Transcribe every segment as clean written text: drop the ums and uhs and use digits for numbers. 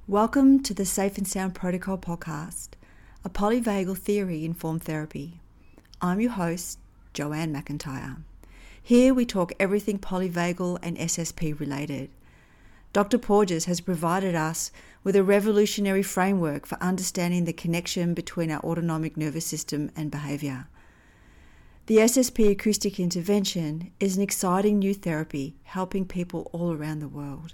Welcome to the Safe and Sound Protocol podcast, a polyvagal theory-informed therapy. I'm your host, Joanne McIntyre. Here we talk everything polyvagal and SSP related. Dr. Porges has provided us with a revolutionary framework for understanding the connection between our autonomic nervous system and behaviour. The SSP acoustic intervention is an exciting new therapy helping people all around the world.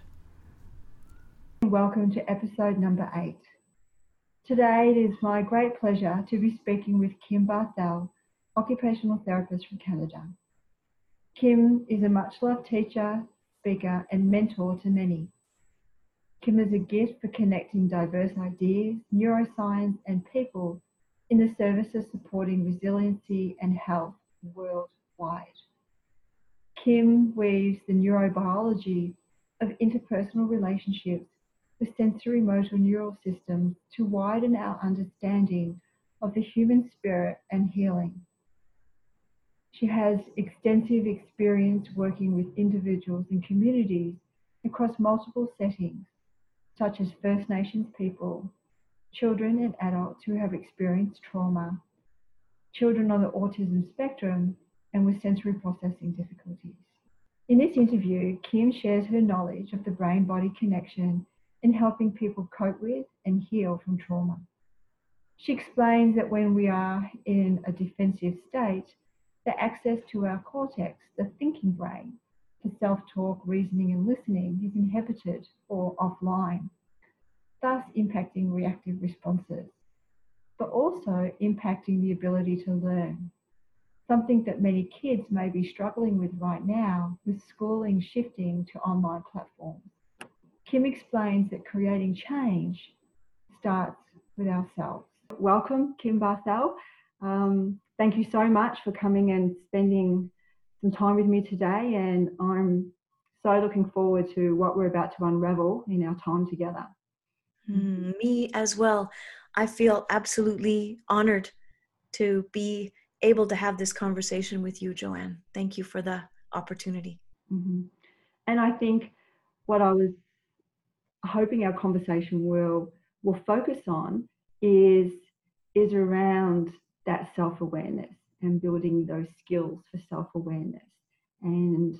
Welcome to episode number 8. Today it is my great pleasure to be speaking with Kim Barthel, occupational therapist from Canada. Kim is a much-loved teacher, speaker and mentor to many. Kim has a gift for connecting diverse ideas, neuroscience and people in the service of supporting resiliency and health worldwide. Kim weaves the neurobiology of interpersonal relationships with sensory-motor neural systems to widen our understanding of the human spirit and healing. She has extensive experience working with individuals and communities across multiple settings, such as First Nations people, children and adults who have experienced trauma, children on the autism spectrum, and with sensory processing difficulties. In this interview, Kim shares her knowledge of the brain-body connection in helping people cope with and heal from trauma. She explains that when we are in a defensive state, the access to our cortex, the thinking brain, for self-talk, reasoning and listening is inhibited or offline, thus impacting reactive responses, but also impacting the ability to learn, something that many kids may be struggling with right now with schooling shifting to online platforms. Kim explains that creating change starts with ourselves. Welcome, Kim Barthel. Thank you so much for coming and spending some time with me today, and I'm so looking forward to what we're about to unravel in our time together. Me as well. I feel absolutely honored to be able to have this conversation with you, Joanne. Thank you for the opportunity. Mm-hmm. And I think what I was hoping our conversation will focus on is around that self-awareness and building those skills for self-awareness. And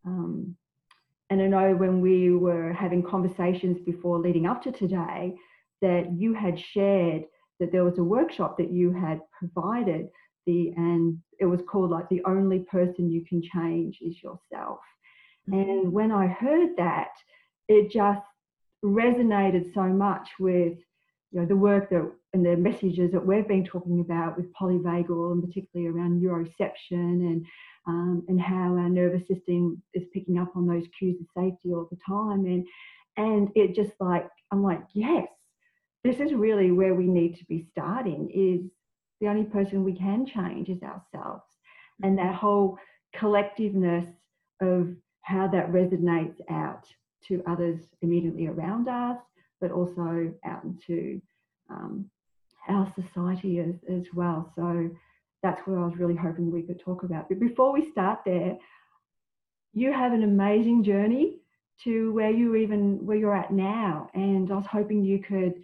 I know when we were having conversations before leading up to today, that you had shared that there was a workshop that you had provided, and it was called like The Only Person You Can Change Is Yourself. Mm-hmm. And when I heard that, it just resonated so much with the work that and the messages that we've been talking about with polyvagal, and particularly around neuroception and how our nervous system is picking up on those cues of safety all the time. And it just I'm like, yes, this is really where we need to be starting. Is the only person we can change is ourselves. And that whole collectiveness of how that resonates out to others immediately around us, but also out into our society as well. So that's what I was really hoping we could talk about. But before we start there, you have an amazing journey to where you're at now. And I was hoping you could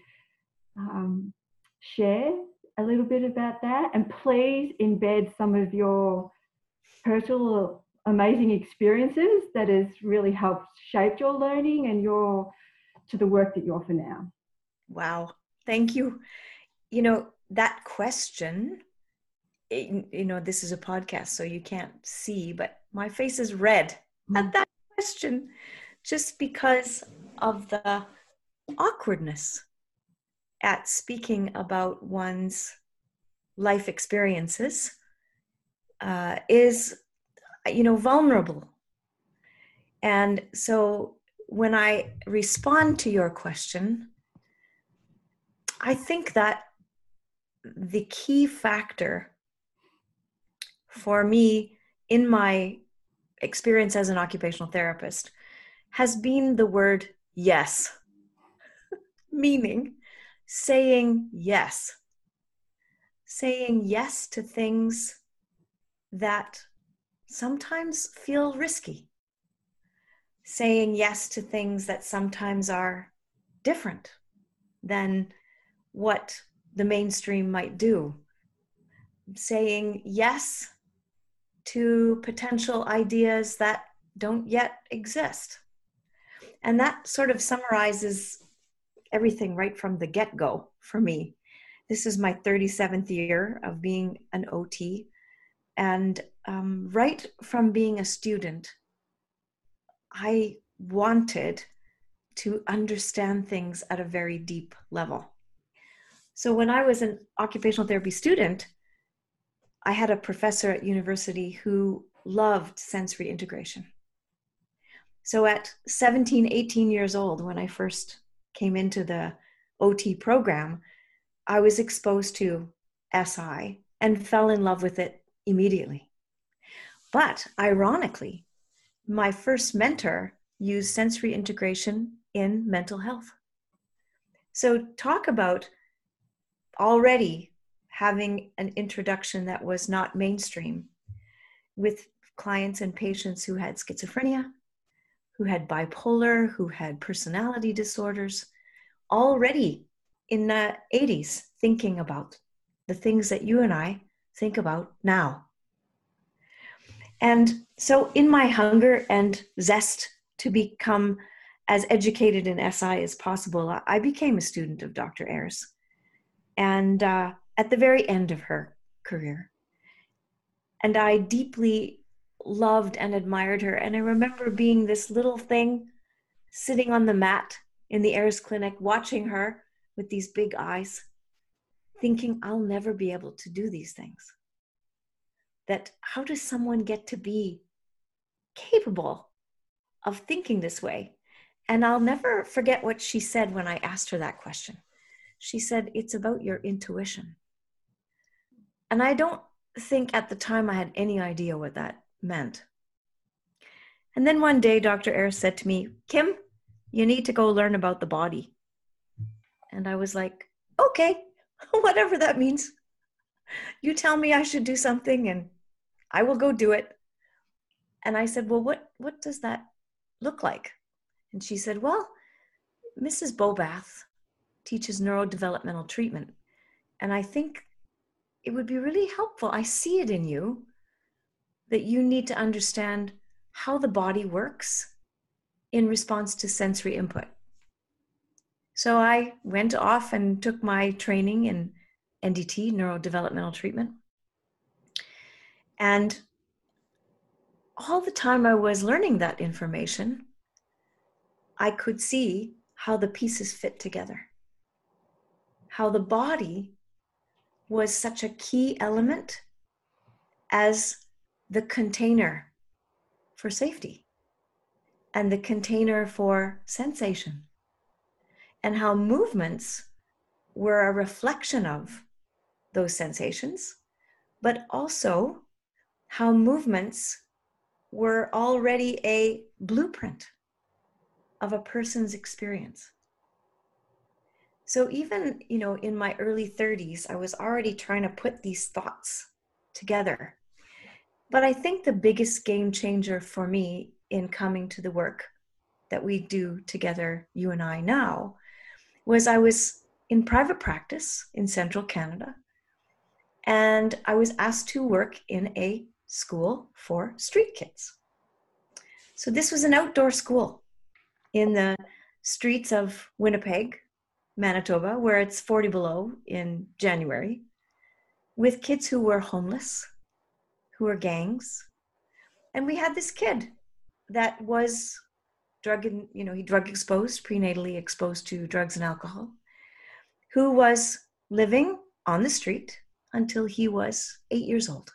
share a little bit about that, and please embed some of your personal amazing experiences that has really helped shape your learning and to the work that you offer now. Wow. Thank you. That question, this is a podcast, so you can't see, but my face is red at that question, just because of the awkwardness at speaking about one's life experiences is vulnerable. And so when I respond to your question, I think that the key factor for me in my experience as an occupational therapist has been the word yes, meaning saying yes to things that sometimes feel risky, saying yes to things that sometimes are different, than what the mainstream might do. Saying yes to potential ideas that don't yet exist. And that sort of summarizes everything right from the get-go for me. This is my 37th year of being an OT. And right from being a student, I wanted to understand things at a very deep level. So when I was an occupational therapy student, I had a professor at university who loved sensory integration. So at 17, 18 years old, when I first came into the OT program, I was exposed to SI and fell in love with it immediately. But ironically, my first mentor used sensory integration in mental health. So talk about already having an introduction that was not mainstream with clients and patients who had schizophrenia, who had bipolar, who had personality disorders, already in the 80s thinking about the things that you and I think about now. And so in my hunger and zest to become as educated in SI as possible, I became a student of Dr. Ayres. And at the very end of her career. And I deeply loved and admired her. And I remember being this little thing sitting on the mat in the Ayres Clinic, watching her with these big eyes, thinking, I'll never be able to do these things. That how does someone get to be capable of thinking this way? And I'll never forget what she said when I asked her that question. She said, it's about your intuition. And I don't think at the time I had any idea what that meant. And then one day, Dr. Ayres said to me, Kim, you need to go learn about the body. And I was like, okay, whatever that means. You tell me I should do something and I will go do it. And I said, well, what does that look like? And she said, well, Mrs. Bobath teaches neurodevelopmental treatment. And I think it would be really helpful. I see it in you that you need to understand how the body works in response to sensory input. So I went off and took my training in NDT, neurodevelopmental treatment. And all the time I was learning that information, I could see how the pieces fit together. How the body was such a key element as the container for safety and the container for sensation, and how movements were a reflection of those sensations, but also how movements were already a blueprint of a person's experience. So even, in my early 30s, I was already trying to put these thoughts together. But I think the biggest game changer for me in coming to the work that we do together, you and I now, was I was in private practice in Central Canada, and I was asked to work in a school for street kids. So this was an outdoor school in the streets of Winnipeg, Manitoba, where it's 40 below in January, with kids who were homeless, who were gangs. And we had this kid that was drug exposed, prenatally exposed to drugs and alcohol, who was living on the street until he was 8 years old.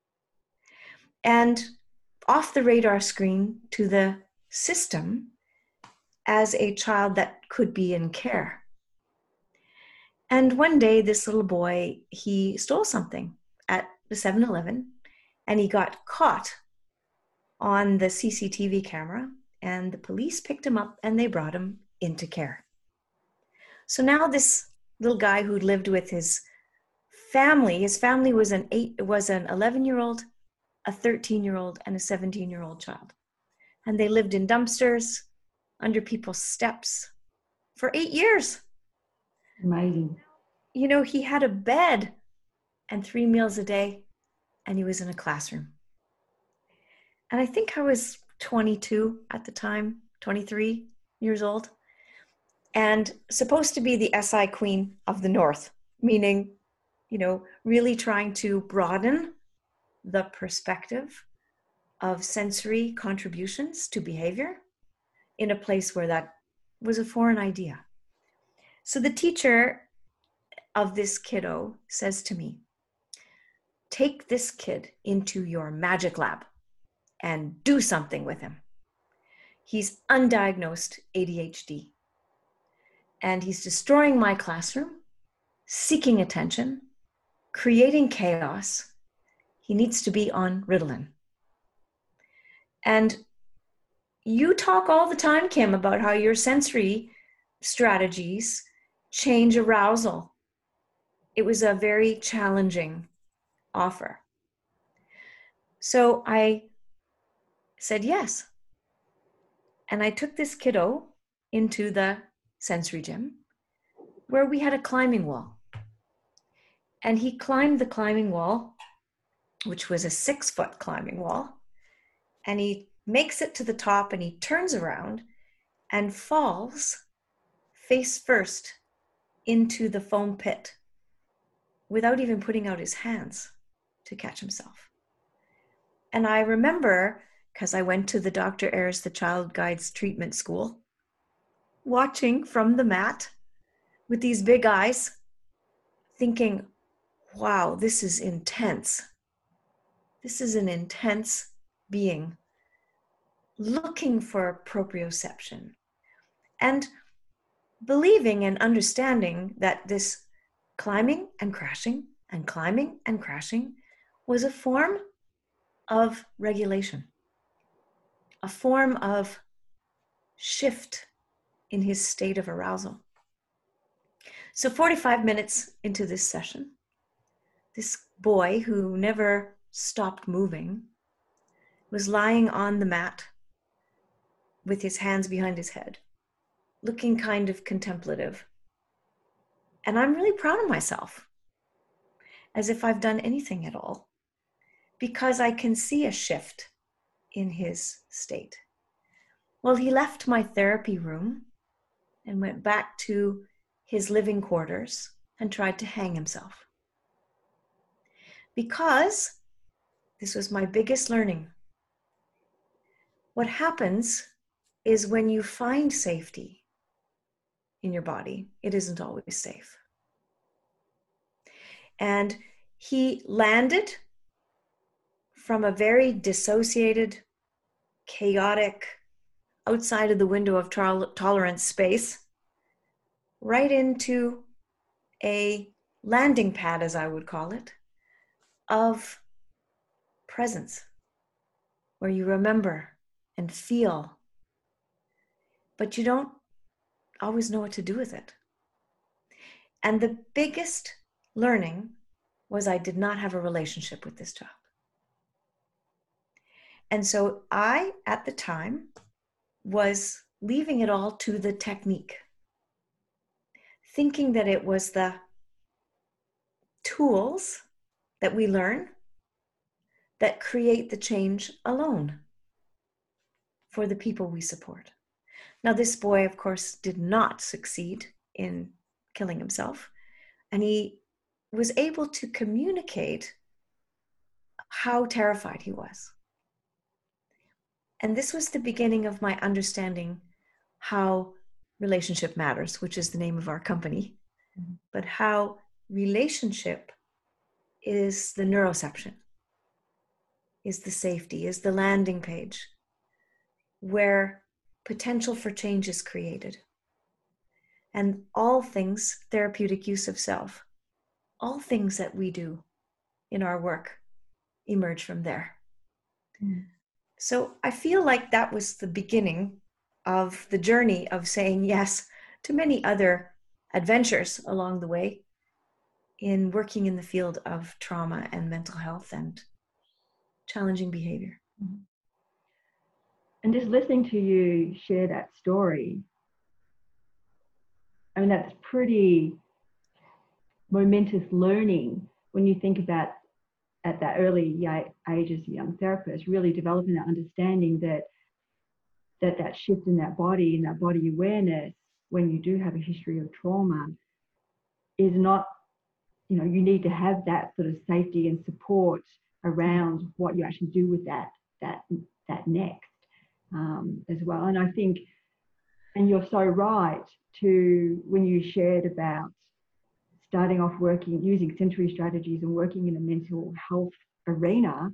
And off the radar screen to the system as a child that could be in care. And one day, this little boy, he stole something at the 7-Eleven, and he got caught on the CCTV camera, and the police picked him up and they brought him into care. So now this little guy who lived with his family was an 11-year-old, a 13-year-old, and a 17-year-old child. And they lived in dumpsters, under people's steps for 8 years. Amazing. You know, he had a bed and 3 meals a day, and he was in a classroom. And I think I was 22 at the time, 23 years old, and supposed to be the SI queen of the North, meaning, you know, really trying to broaden the perspective of sensory contributions to behavior in a place where that was a foreign idea. So the teacher of this kiddo says to me, take this kid into your magic lab and do something with him. He's undiagnosed ADHD, and he's destroying my classroom, seeking attention, creating chaos. He needs to be on Ritalin. And you talk all the time, Kim, about how your sensory strategies change arousal. It was a very challenging offer. So I said yes. And I took this kiddo into the sensory gym where we had a climbing wall. And he climbed the climbing wall, which was a 6-foot climbing wall. And he makes it to the top and he turns around and falls face first into the foam pit without even putting out his hands to catch himself. And I remember, because I went to the Dr. Ayres, the Child Guides Treatment School, watching from the mat with these big eyes, thinking, wow, this is intense. This is an intense being looking for proprioception and believing and understanding that this climbing and crashing was a form of regulation, a form of shift in his state of arousal. So 45 minutes into this session, this boy who never stopped moving was lying on the mat with his hands behind his head, looking kind of contemplative. And I'm really proud of myself, as if I've done anything at all, because I can see a shift in his state. Well, he left my therapy room and went back to his living quarters and tried to hang himself. Because this was my biggest learning. What happens is when you find safety in your body, it isn't always safe. And he landed from a very dissociated, chaotic, outside of the window of tolerance space, right into a landing pad, as I would call it, of presence, where you remember and feel, but you don't always know what to do with it. And the biggest learning was I did not have a relationship with this child. And so I, at the time, was leaving it all to the technique, thinking that it was the tools that we learn that create the change alone for the people we support. Now, this boy, of course, did not succeed in killing himself, and he was able to communicate how terrified he was. And this was the beginning of my understanding how relationship matters, which is the name of our company, but how relationship is the neuroception, is the safety, is the landing page where potential for change is created. And all things, therapeutic use of self, all things that we do in our work emerge from there. So I feel like that was the beginning of the journey of saying yes to many other adventures along the way in working in the field of trauma and mental health and challenging behavior. And just listening to you share that story, I mean, that's pretty momentous learning when you think about at that early age as a young therapist, really developing that understanding that shift in that body and that body awareness when you do have a history of trauma is not, you need to have that sort of safety and support around what you actually do with that next as well. And I think, and you're so right to when you shared about starting off working using sensory strategies and working in a mental health arena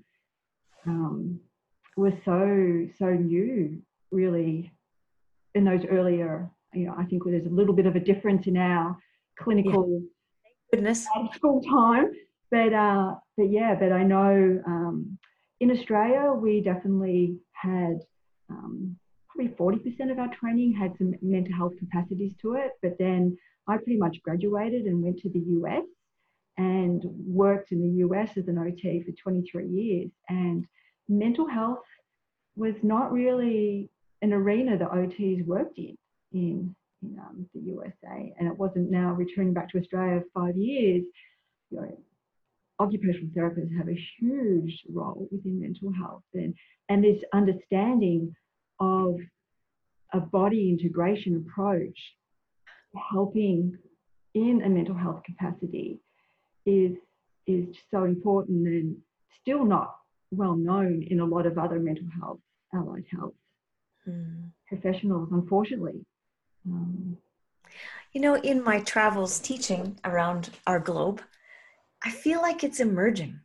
was so new, really, in those earlier. I think there's a little bit of a difference in our clinical school time, but I know in Australia we definitely had probably 40% of our training had some mental health capacities to it. But then I pretty much graduated and went to the US and worked in the US as an OT for 23 years. And mental health was not really an arena that OTs worked in the USA. And it wasn't now returning back to Australia 5 years. Occupational therapists have a huge role within mental health, and this understanding of a body integration approach helping in a mental health capacity is so important and still not well known in a lot of other mental health, allied health professionals, unfortunately. In my travels teaching around our globe, I feel like it's emerging.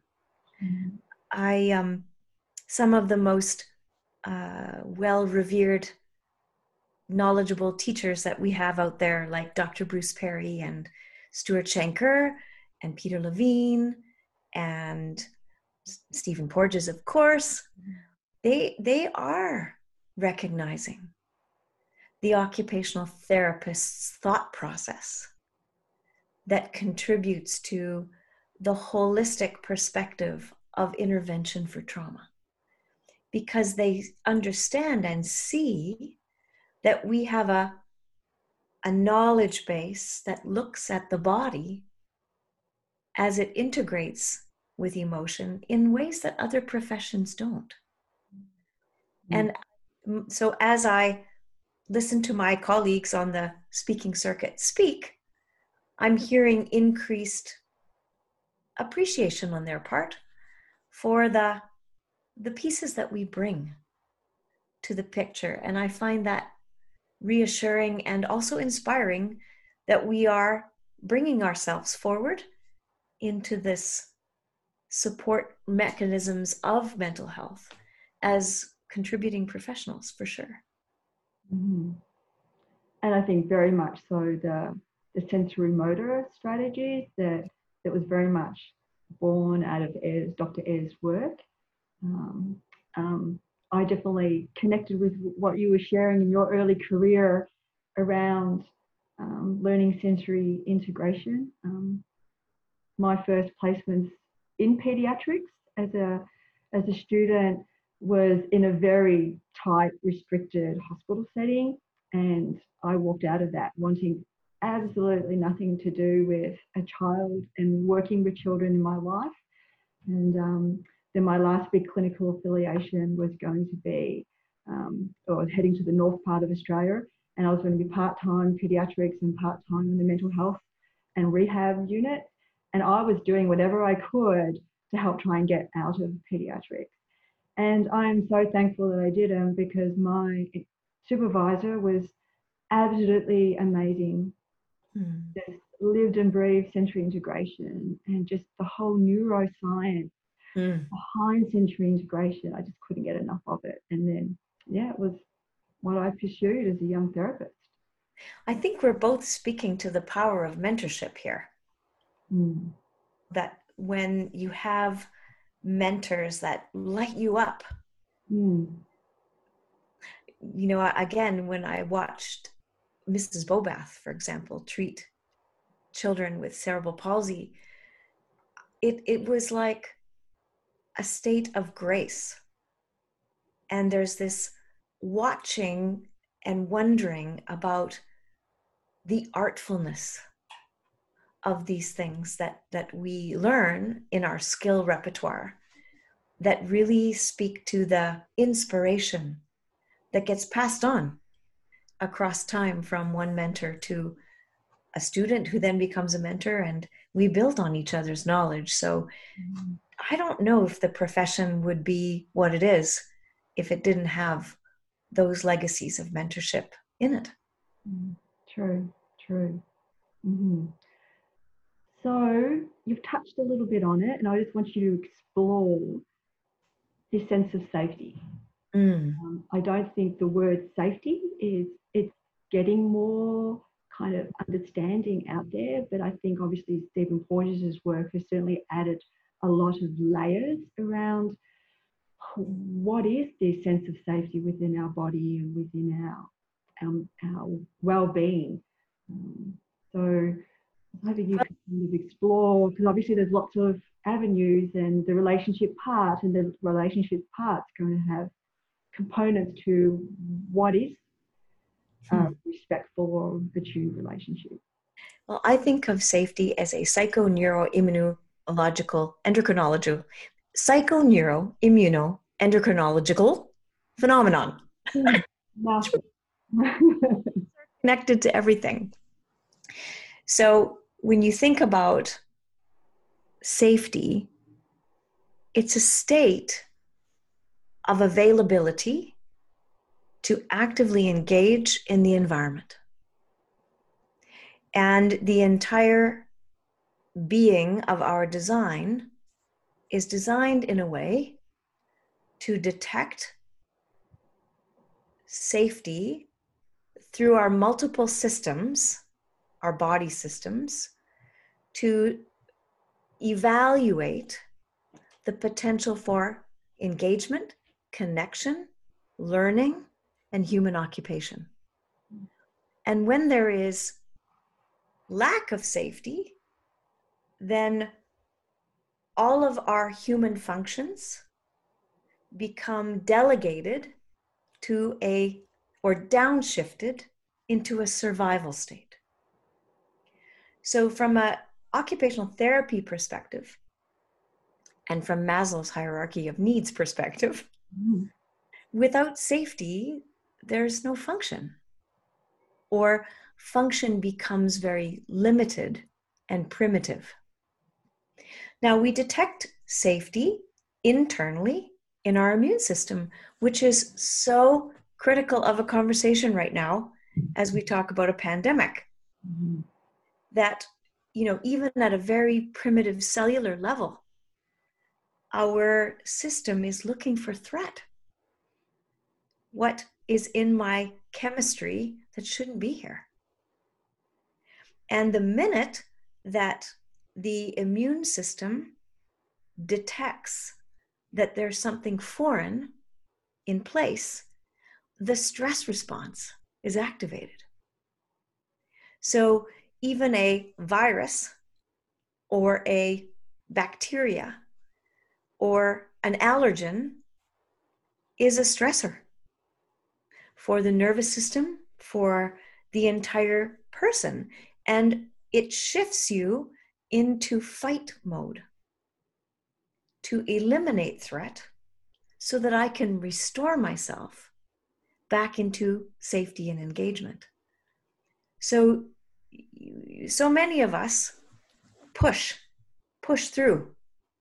Some of the most well-revered, knowledgeable teachers that we have out there, like Dr. Bruce Perry and Stuart Shanker and Peter Levine and Stephen Porges, of course, they are recognizing the occupational therapist's thought process that contributes to the holistic perspective of intervention for trauma, because they understand and see that we have a knowledge base that looks at the body as it integrates with emotion in ways that other professions don't. And so as I listen to my colleagues on the speaking circuit speak, I'm hearing increased appreciation on their part for the pieces that we bring to the picture. And I find that reassuring and also inspiring that we are bringing ourselves forward into this support mechanisms of mental health as contributing professionals, for sure. Mm-hmm. And I think very much so the sensory motor strategy that was very much born out of Dr. Ayres' work. I definitely connected with what you were sharing in your early career around learning sensory integration. My first placements in pediatrics as a student was in a very tight, restricted hospital setting, and I walked out of that wanting absolutely nothing to do with a child and working with children in my life. And then my last big clinical affiliation was going to be, I was heading to the north part of Australia, and I was going to be part-time pediatrics and part-time in the mental health and rehab unit. And I was doing whatever I could to help try and get out of pediatrics. And I'm so thankful that I didn't, because my supervisor was absolutely amazing. Just lived and breathed sensory integration and just the whole neuroscience behind sensory integration. I just couldn't get enough of it. And then, it was what I pursued as a young therapist. I think we're both speaking to the power of mentorship here. That when you have mentors that light you up, again, when I watched Mrs. Bobath, for example, treat children with cerebral palsy, it was like a state of grace. And there's this watching and wondering about the artfulness of these things that we learn in our skill repertoire that really speak to the inspiration that gets passed on across time from one mentor to a student who then becomes a mentor, and we build on each other's knowledge. So I don't know if the profession would be what it is if it didn't have those legacies of mentorship in it. True. Mm-hmm. So you've touched a little bit on it, and I just want you to explore this sense of safety. I don't think the word safety it's getting more kind of understanding out there, but I think obviously Stephen Porges' work has certainly added a lot of layers around what is this sense of safety within our body and within our well-being. So maybe you could kind of explore, because obviously there's lots of avenues, and the relationship part's going to have components to what is respectful or attuned relationship. Well, I think of safety as a psychoneuroimmunological phenomenon. Connected to everything. So when you think about safety, it's a state of availability to actively engage in the environment. And the entire being of our design is designed in a way to detect safety through our multiple systems, our body systems, to evaluate the potential for engagement, connection, learning, and human occupation. And when there is lack of safety, then all of our human functions become delegated to or downshifted into a survival state. So from an occupational therapy perspective, and from Maslow's hierarchy of needs perspective, without safety, there's no function, or function becomes very limited and primitive. Now, we detect safety internally in our immune system, which is so critical of a conversation right now as we talk about a pandemic. That, even at a very primitive cellular level, our system is looking for threat. What is in my chemistry that shouldn't be here? And the minute that the immune system detects that there's something foreign in place, the stress response is activated. So even a virus or a bacteria or an allergen is a stressor for the nervous system, for the entire person. And it shifts you into fight mode to eliminate threat so that I can restore myself back into safety and engagement. So many of us push through.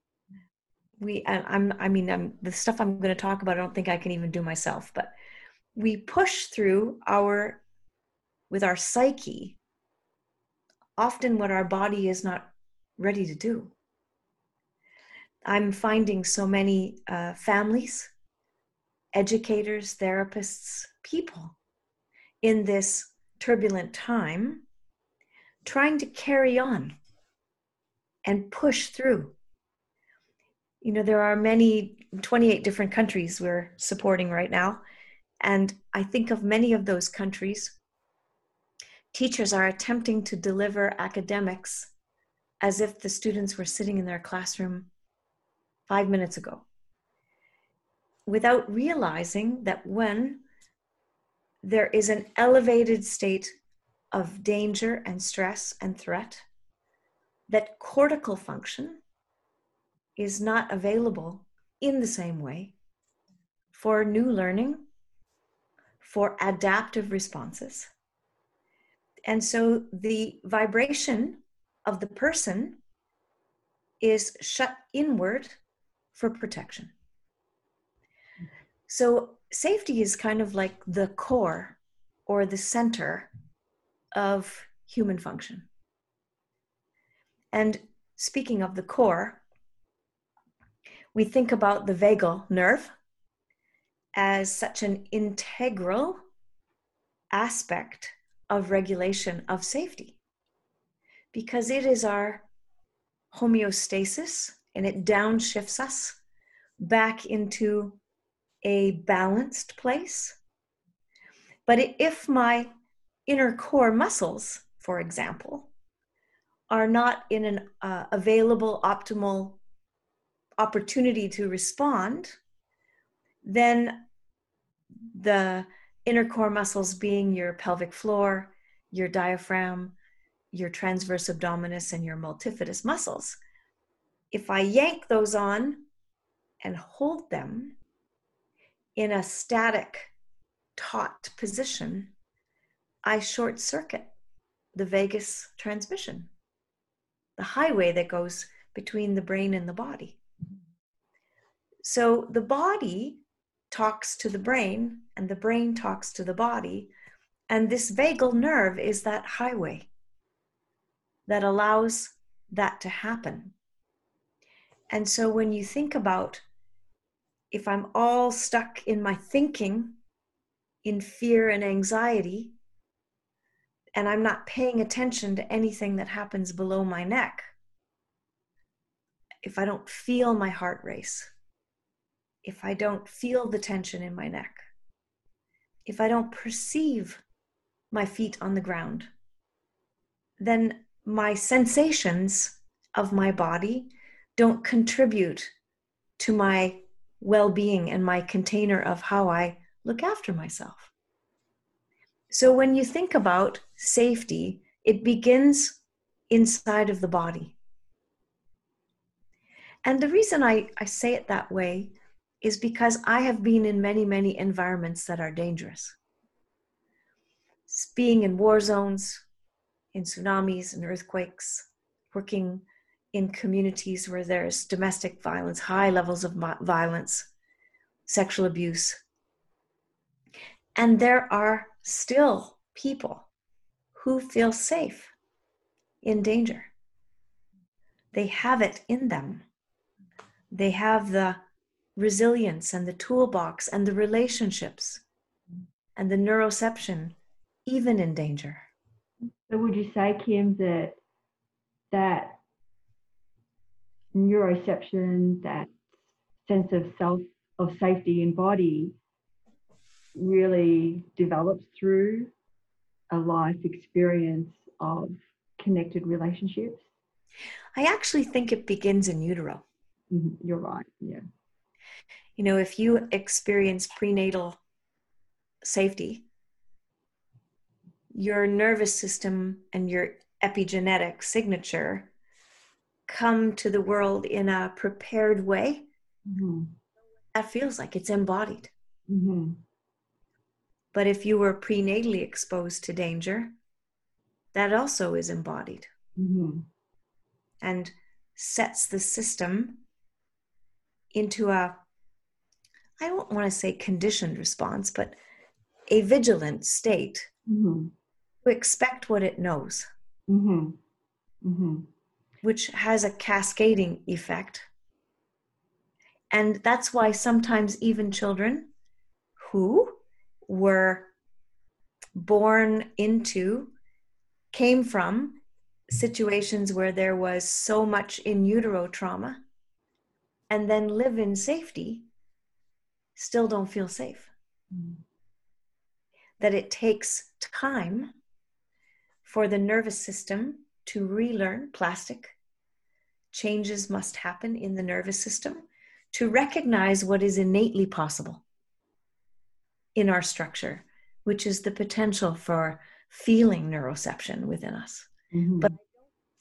The stuff I'm going to talk about, I don't think I can even do myself, but we push through with our psyche, often what our body is not ready to do. I'm finding so many families, educators, therapists, people in this turbulent time trying to carry on and push through. There are 28 different countries we're supporting right now. And I think of many of those countries, teachers are attempting to deliver academics as if the students were sitting in their classroom 5 minutes ago, without realizing that when there is an elevated state of danger and stress and threat, that cortical function is not available in the same way for new learning, for adaptive responses. And so the vibration of the person is shut inward for protection. So safety is kind of like the core or the center of human function. And speaking of the core, we think about the vagal nerve as such an integral aspect of regulation of safety, because it is our homeostasis, and it downshifts us back into a balanced place. But if my inner core muscles, for example, are not in an available, optimal opportunity to respond, then the inner core muscles, being your pelvic floor, your diaphragm, your transverse abdominis, and your multifidus muscles, if I yank those on and hold them in a static, taut position, I short circuit the vagus transmission, the highway that goes between the brain and the body. So the body talks to the brain, and the brain talks to the body, and this vagal nerve is that highway that allows that to happen. And so when you think about, if I'm all stuck in my thinking, in fear and anxiety, and I'm not paying attention to anything that happens below my neck, if I don't feel my heart race, if I don't feel the tension in my neck, if I don't perceive my feet on the ground, then my sensations of my body don't contribute to my well-being and my container of how I look after myself. So when you think about safety, it begins inside of the body. And the reason I say it that way is because I have been in many, many environments that are dangerous. Being in war zones, in tsunamis and earthquakes, working in communities where there's domestic violence, high levels of violence, sexual abuse. And there are still people who feel safe in danger. They have it in them. They have the resilience and the toolbox and the relationships and the neuroception, even in danger. So would you say, Kim, that neuroception, that sense of self, of safety in body, really develops through a life experience of connected relationships? I actually think it begins in utero. You're right, yeah. You know, if you experience prenatal safety, your nervous system and your epigenetic signature come to the world in a prepared way. That feels like it's embodied. But if you were prenatally exposed to danger, that also is embodied and sets the system into a, I don't want to say conditioned response, but a vigilant state to expect what it knows, which has a cascading effect. And that's why sometimes even children who were born into, came from situations where there was so much in utero trauma and then live in safety, still don't feel safe. That it takes time for the nervous system to relearn. Plastic changes must happen in the nervous system to recognize what is innately possible in our structure, which is the potential for feeling neuroception within us. But I don't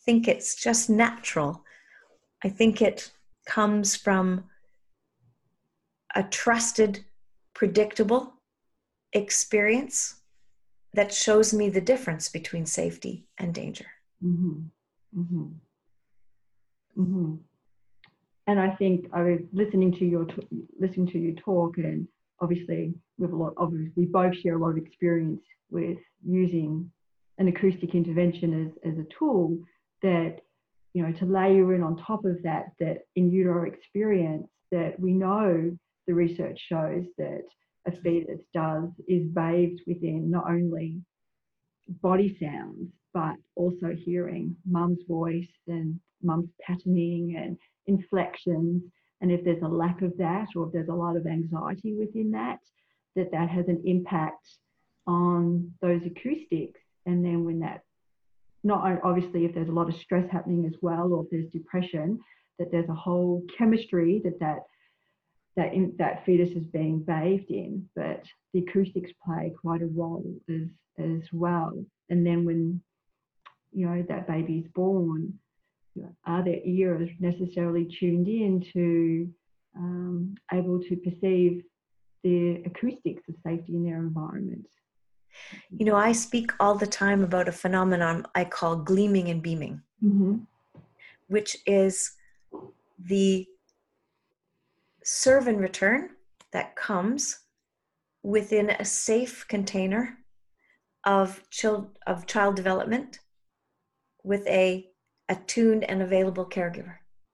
think it's just natural. I think it comes from a trusted, predictable experience that shows me the difference between safety and danger. Mm-hmm. Mm-hmm. Mm-hmm. And I think I was listening to you talk, and obviously we both share a lot of experience with using an acoustic intervention as a tool that, you know, to layer in on top of that in utero experience, that we know the research shows that a fetus is bathed within not only body sounds, but also hearing mum's voice and mum's patterning and inflections. And if there's a lack of that, or if there's a lot of anxiety within that has an impact on those acoustics. And then when that, not obviously if there's a lot of stress happening as well, or if there's depression, that there's a whole chemistry that fetus is being bathed in, but the acoustics play quite a role as well. And then when, you know, that baby is born, you know, are their ears necessarily tuned in to able to perceive the acoustics of safety in their environment? You know, I speak all the time about a phenomenon I call gleaming and beaming, mm-hmm. which is the serve and return that comes within a safe container of child development with a attuned and available caregiver.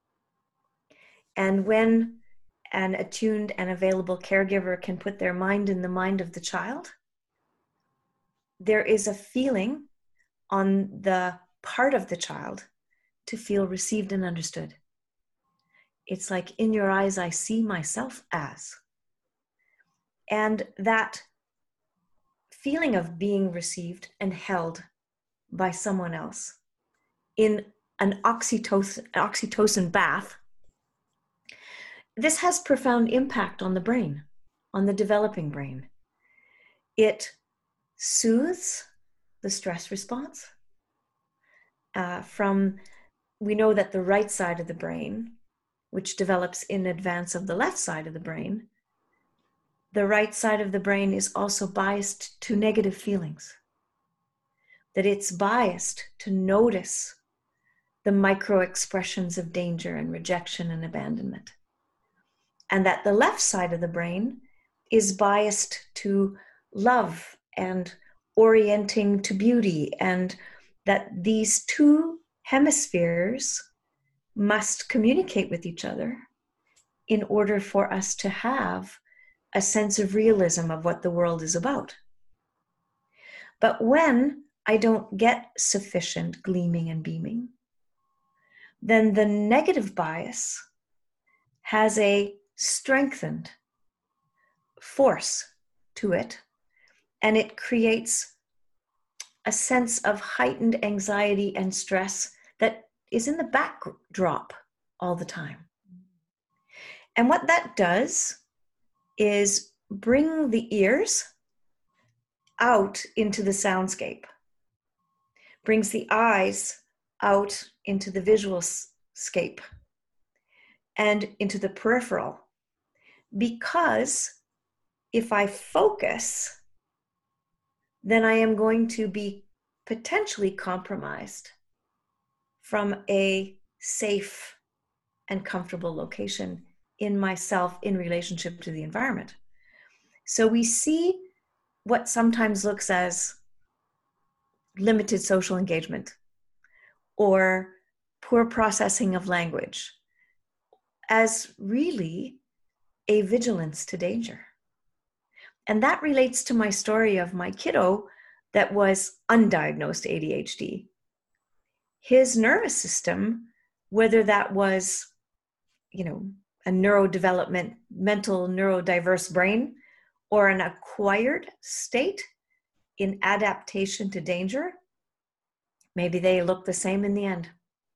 And when an attuned and available caregiver can put their mind in the mind of the child, there is a feeling on the part of the child to feel received and understood. It's like, in your eyes, I see myself as. And that feeling of being received and held by someone else in an oxytocin bath, this has profound impact on the brain, on the developing brain. It soothes the stress response. We know that the right side of the brain, which develops in advance of the left side of the brain, the right side of the brain is also biased to negative feelings. That it's biased to notice the micro expressions of danger and rejection and abandonment. And that the left side of the brain is biased to love and orienting to beauty, and that these two hemispheres must communicate with each other in order for us to have a sense of realism of what the world is about. But when I don't get sufficient gleaming and beaming, then the negative bias has a strengthened force to it, and it creates a sense of heightened anxiety and stress that is in the backdrop all the time. And what that does is bring the ears out into the soundscape, brings the eyes out into the visual scape and into the peripheral. Because if I focus, then I am going to be potentially compromised from a safe and comfortable location in myself in relationship to the environment. So we see what sometimes looks as limited social engagement or poor processing of language as really a vigilance to danger. And that relates to my story of my kiddo that was undiagnosed ADHD. His nervous system, whether that was, you know, a mental neurodiverse brain or an acquired state in adaptation to danger, maybe they look the same in the end.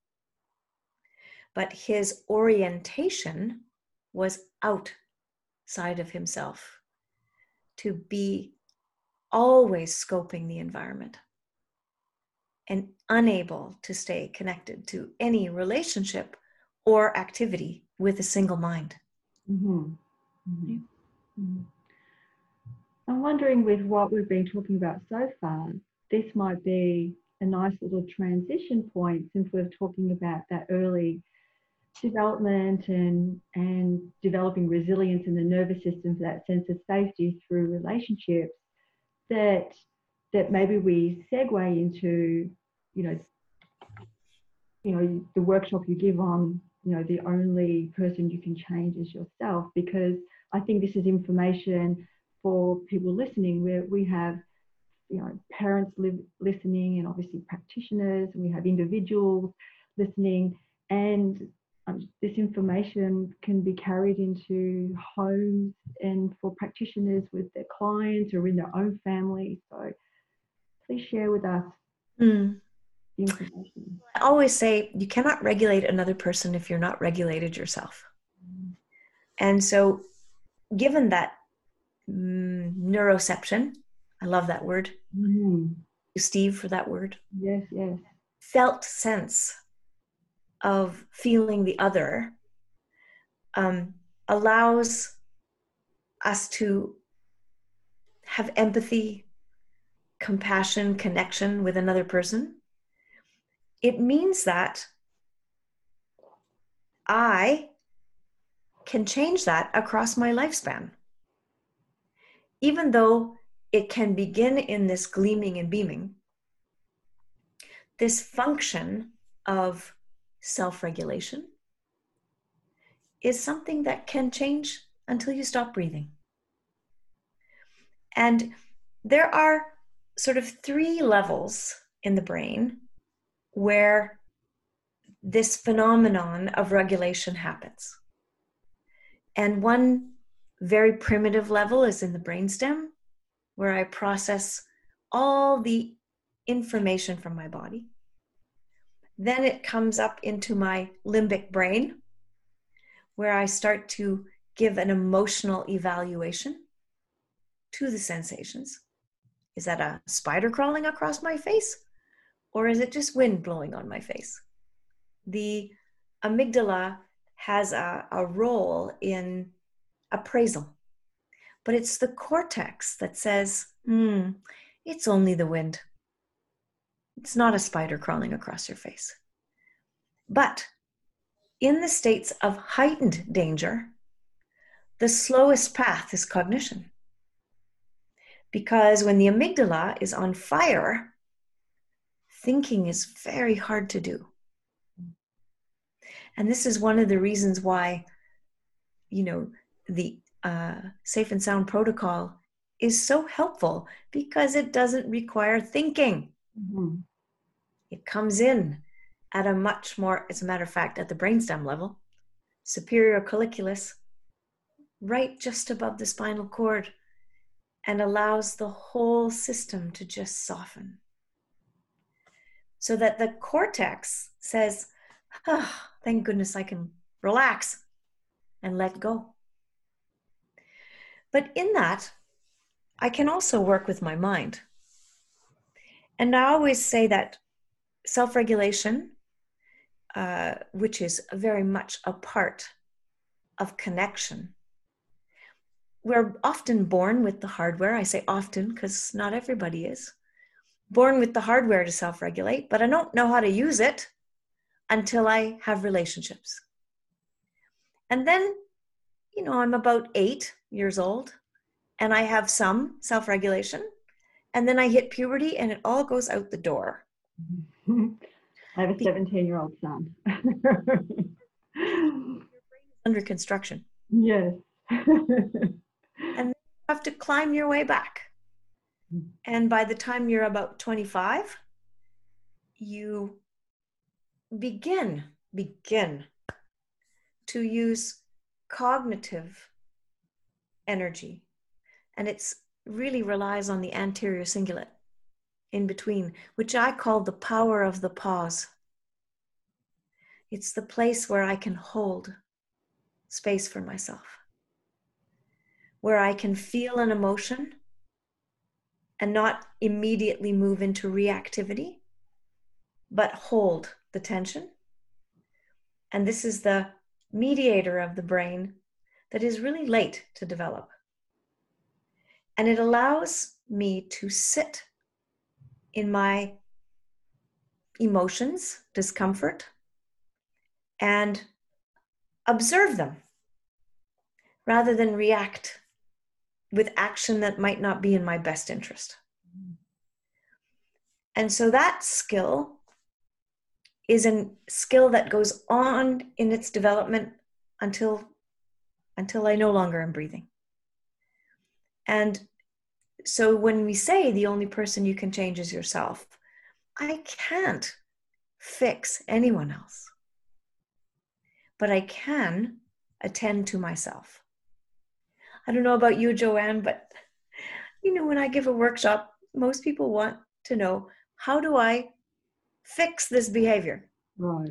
But his orientation was outside of himself, to be always scoping the environment. and unable to stay connected to any relationship or activity with a single mind. Mm-hmm. Mm-hmm. Mm-hmm. I'm wondering, with what we've been talking about so far, this might be a nice little transition point, since we're talking about that early development and developing resilience in the nervous system for that sense of safety through relationships, that maybe we segue into, the workshop you give on, the only person you can change is yourself, because I think this is information for people listening, where we have, parents listening, and obviously practitioners, and we have individuals listening, and this information can be carried into homes and for practitioners with their clients or in their own family. So please share with us the information. I always say you cannot regulate another person if you're not regulated yourself. And so, given that neuroception, I love that word. Steve, for that word. Yes, yes. Felt sense of feeling the other allows us to have empathy, compassion, connection with another person. It means that I can change that across my lifespan. Even though it can begin in this gleaming and beaming, this function of self-regulation is something that can change until you stop breathing. And there are sort of 3 levels in the brain where this phenomenon of regulation happens. And one very primitive level is in the brainstem, where I process all the information from my body. Then it comes up into my limbic brain, where I start to give an emotional evaluation to the sensations. Is that a spider crawling across my face? Or is it just wind blowing on my face? The amygdala has a role in appraisal, but it's the cortex that says, it's only the wind. It's not a spider crawling across your face. But in the states of heightened danger, the slowest path is cognition. Because when the amygdala is on fire, thinking is very hard to do. And this is one of the reasons why, the Safe and Sound protocol is so helpful, because it doesn't require thinking. Mm-hmm. It comes in at a much more, as a matter of fact, at the brainstem level, superior colliculus, right just above the spinal cord, and allows the whole system to just soften. So that the cortex says, thank goodness I can relax and let go. But in that, I can also work with my mind. And I always say that self-regulation, which is very much a part of connection, we're often born with the hardware. I say often because not everybody is born with the hardware to self-regulate, but I don't know how to use it until I have relationships. And then, I'm about 8 years old and I have some self-regulation, and then I hit puberty and it all goes out the door. I have a 17-year-old son. Under construction. Yes. And you have to climb your way back. And by the time you're about 25, you begin to use cognitive energy. And it's really relies on the anterior cingulate in between, which I call the power of the pause. It's the place where I can hold space for myself, where I can feel an emotion and not immediately move into reactivity, but hold the tension. And this is the mediator of the brain that is really late to develop. And it allows me to sit in my emotions, discomfort, and observe them rather than react with action that might not be in my best interest. And so that skill is a skill that goes on in its development until I no longer am breathing. And so when we say the only person you can change is yourself, I can't fix anyone else, but I can attend to myself. I don't know about you, Joanne, but when I give a workshop, most people want to know, how do I fix this behavior? Right.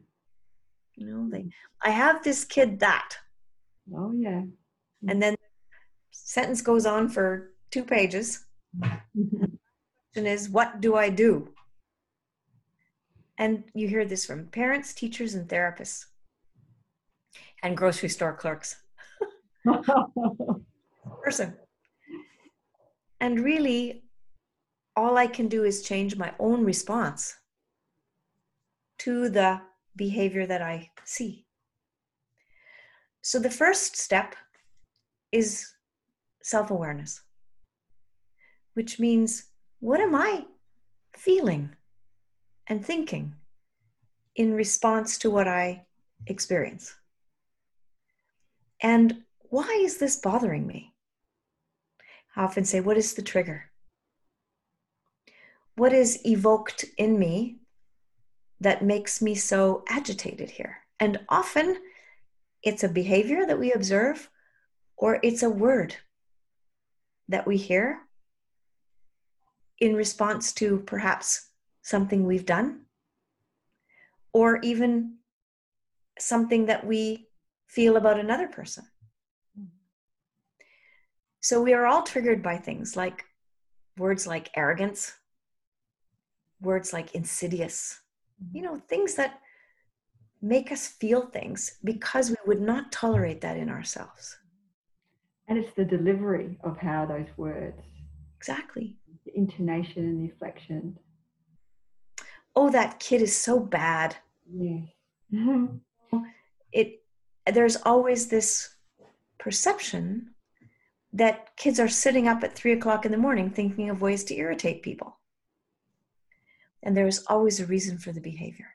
I have this kid that. Oh, yeah. And then the sentence goes on for 2 pages. The question is, what do I do? And you hear this from parents, teachers, and therapists, and grocery store clerks. Person. And really, all I can do is change my own response to the behavior that I see. So the first step is self-awareness, which means, what am I feeling and thinking in response to what I experience? And why is this bothering me? I often say, what is the trigger? What is evoked in me that makes me so agitated here? And often it's a behavior that we observe, or it's a word that we hear in response to perhaps something we've done, or even something that we feel about another person. So we are all triggered by things like words like arrogance, words like insidious, things that make us feel things because we would not tolerate that in ourselves. And it's the delivery of how those words. Exactly. The intonation and the inflection. Oh, that kid is so bad. Yes. There's always this perception that kids are sitting up at 3 o'clock in the morning thinking of ways to irritate people. And there's always a reason for the behavior.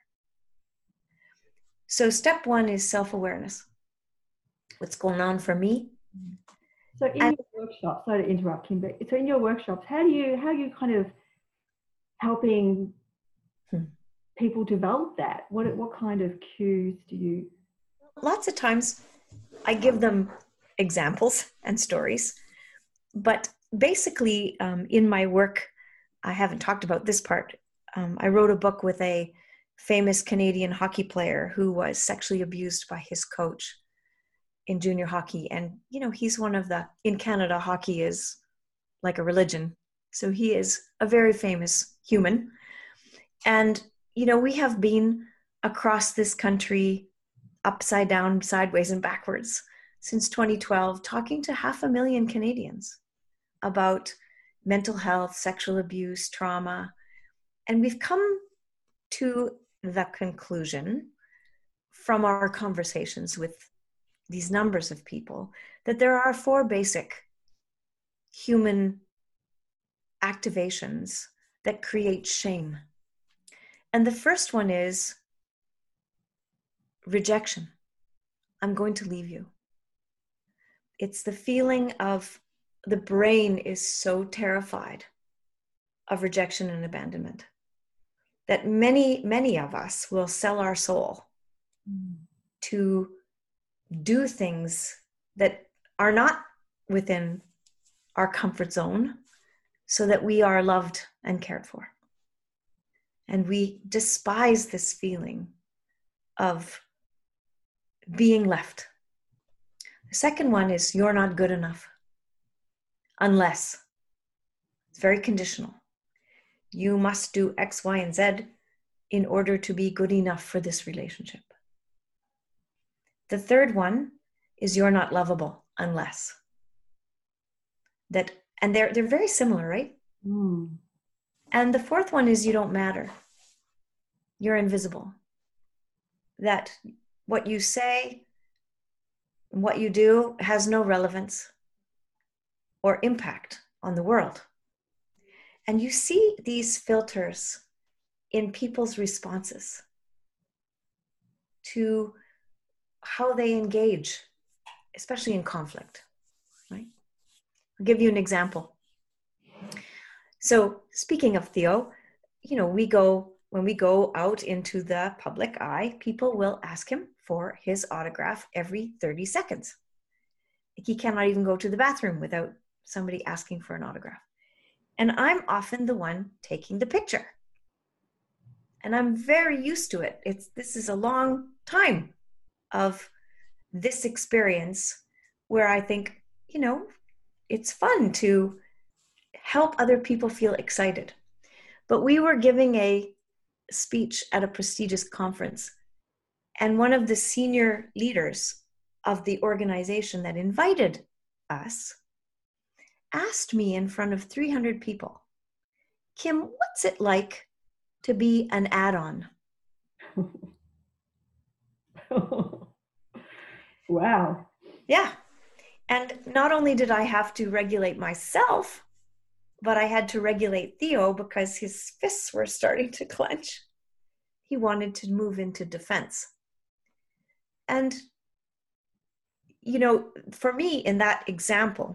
So step 1 is self-awareness. What's going on for me? So in your workshops, sorry to interrupt, Kim, but so in your workshops, how are you kind of helping people develop that? What kind of cues do you? Lots of times I give them examples and stories, but basically in my work, I haven't talked about this part. I wrote a book with a famous Canadian hockey player who was sexually abused by his coach in junior hockey. And, he's in Canada, hockey is like a religion. So he is a very famous human. And, we have been across this country upside down, sideways, and backwards since 2012, talking to 500,000 Canadians about mental health, sexual abuse, trauma. And we've come to the conclusion from our conversations with these numbers of people that there are 4 basic human activations that create shame. And the first one is rejection. I'm going to leave you. It's the feeling of the brain is so terrified of rejection and abandonment that many, many of us will sell our soul to do things that are not within our comfort zone so that we are loved and cared for. And we despise this feeling of being left. The second one is you're not good enough unless. It's very conditional. You must do X, Y, and Z in order to be good enough for this relationship. The third one is you're not lovable unless. And they're very similar, right? Mm. And the fourth one is you don't matter. You're invisible. That what you say, what you do has no relevance or impact on the world. And you see these filters in people's responses to how they engage, especially in conflict, right? I'll give you an example. So speaking of Theo, when we go out into the public eye, people will ask him for his autograph every 30 seconds. He cannot even go to the bathroom without somebody asking for an autograph. And I'm often the one taking the picture. And I'm very used to it. This is a long time of this experience where I think, it's fun to help other people feel excited. But we were giving a speech at a prestigious conference, and one of the senior leaders of the organization that invited us asked me in front of 300 people, Kim, what's it like to be an add-on? Wow. Yeah. And not only did I have to regulate myself, but I had to regulate Theo because his fists were starting to clench. He wanted to move into defense. And, for me in that example,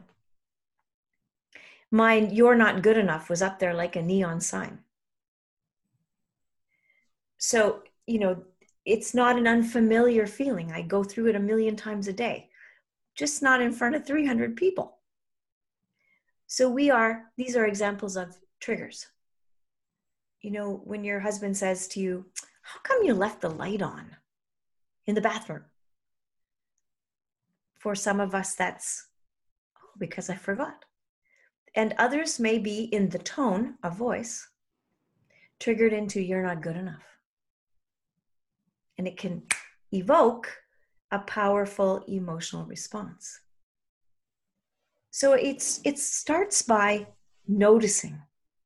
mine, you're not good enough, was up there like a neon sign. So, it's not an unfamiliar feeling. I go through it a million times a day, just not in front of 300 people. So these are examples of triggers. When your husband says to you, how come you left the light on in the bathroom? For some of us, that's, because I forgot. And others may be in the tone of voice, triggered into you're not good enough. And it can evoke a powerful emotional response. So it starts by noticing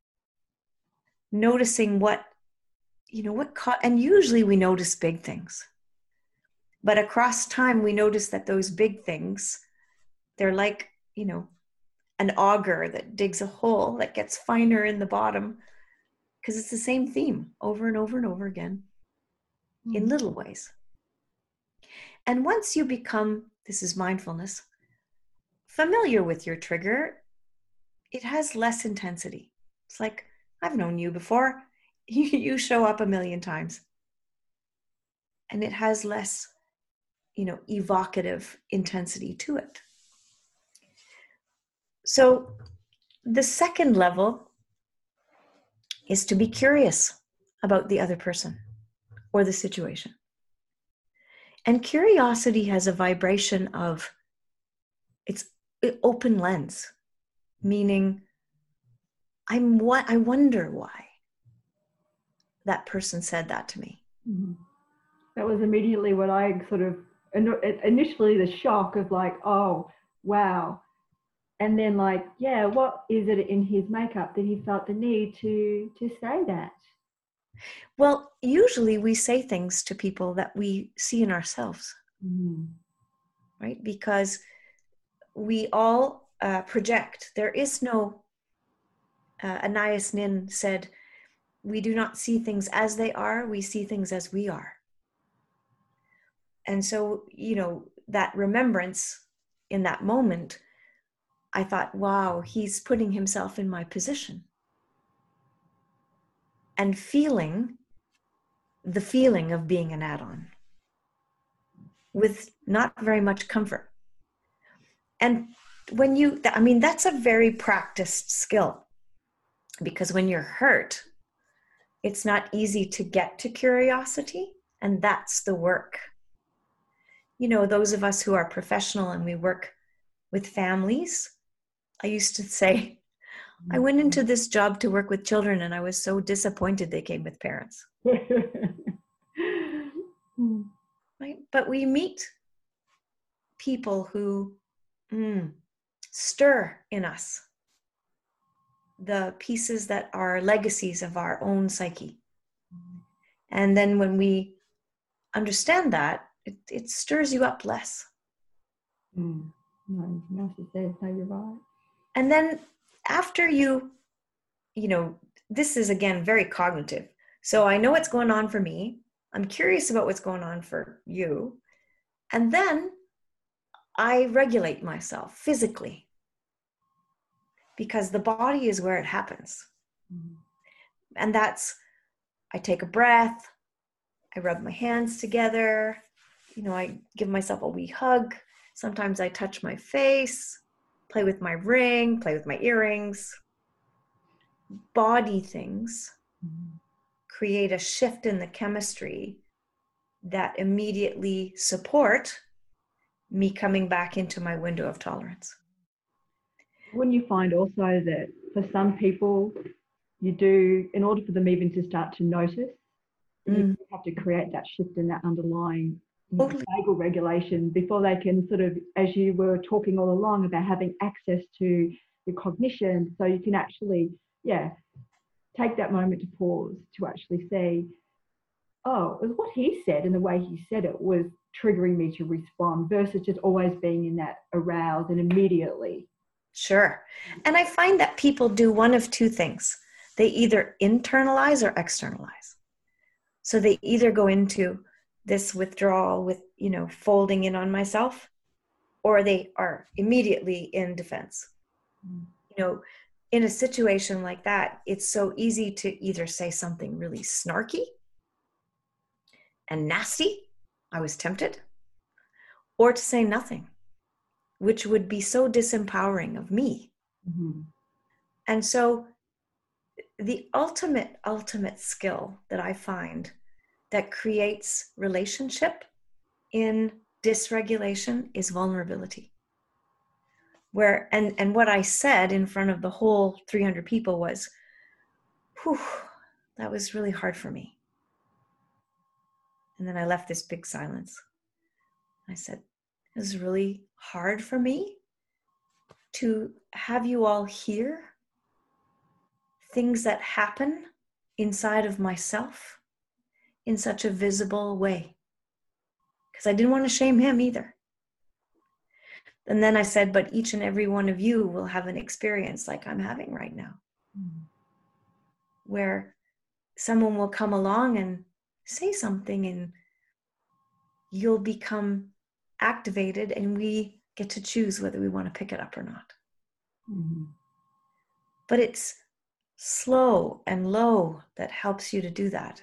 what, and usually we notice big things. But across time, we notice that those big things, they're like, an auger that digs a hole that gets finer in the bottom, because it's the same theme over and over and over again in little ways. And once you become, this is mindfulness, familiar with your trigger, it has less intensity. It's like, I've known you before. You show up a million times. And it has less, evocative intensity to it. So the second level is to be curious about the other person or the situation. And curiosity has a vibration of, it's open lens, meaning I wonder why that person said that to me. Mm-hmm. That was immediately what I sort of, initially the shock of like, oh, wow. And then like, yeah, what is it in his makeup that he felt the need to say that? Well, usually we say things to people that we see in ourselves, right? Because we all project. There is no, Anais Nin said, we do not see things as they are, we see things as we are. And so, that remembrance in that moment, I thought, wow, he's putting himself in my position and feeling the feeling of being an add-on with not very much comfort. And that's a very practiced skill, because when you're hurt, it's not easy to get to curiosity, and that's the work. Those of us who are professional and we work with families, I used to say, I went into this job to work with children, and I was so disappointed they came with parents. Right? But we meet people who stir in us the pieces that are legacies of our own psyche. And then when we understand that, it stirs you up less. No, you're right. And then after you know, this is again very cognitive. So I know what's going on for me. I'm curious about what's going on for you. And then I regulate myself physically, because the body is where it happens. And that's, I take a breath, I rub my hands together, you know, I give myself a wee hug. Sometimes I touch my face, play with my ring, play with my earrings. Body things create a shift in the chemistry that immediately support me coming back into my window of tolerance. Wouldn't you find also that for some people, you do, in order for them even to start to notice, you have to create that shift in that underlying vagal regulation before they can sort of, as you were talking all along about having access to your cognition, so you can actually, take that moment to pause to actually say, oh, it was what he said and the way he said it was triggering me to respond, versus just always being in that aroused and immediately. Sure. And I find that people do one of two things. They either internalize or externalize. So they either go into this withdrawal with, you know, folding in on myself, or they are immediately in defense. You know, in a situation like that, it's so easy to either say something really snarky and nasty, I was tempted, or to say nothing, which would be so disempowering of me. And so the ultimate skill that I find that creates relationship in dysregulation is vulnerability. Where, and what I said in front of the whole 300 people was, whew, that was really hard for me. And then I left this big silence. I said, it was really hard for me to have you all hear things that happen inside of myself in such a visible way. Because I didn't want to shame him either. And then I said, but each and every one of you will have an experience like I'm having right now, where someone will come along and say something and you'll become activated, and we get to choose whether we want to pick it up or not. But it's slow and low that helps you to do that.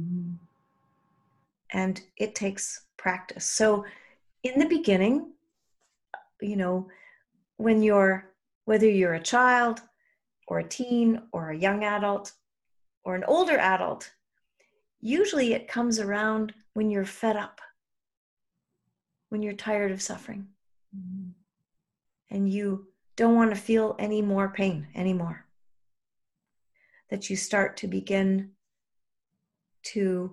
And it takes practice. So in the beginning, you know, whether you're a child or a teen or a young adult or an older adult, usually it comes around when you're fed up, when you're tired of suffering, and you don't want to feel any more pain anymore. That you start to begin to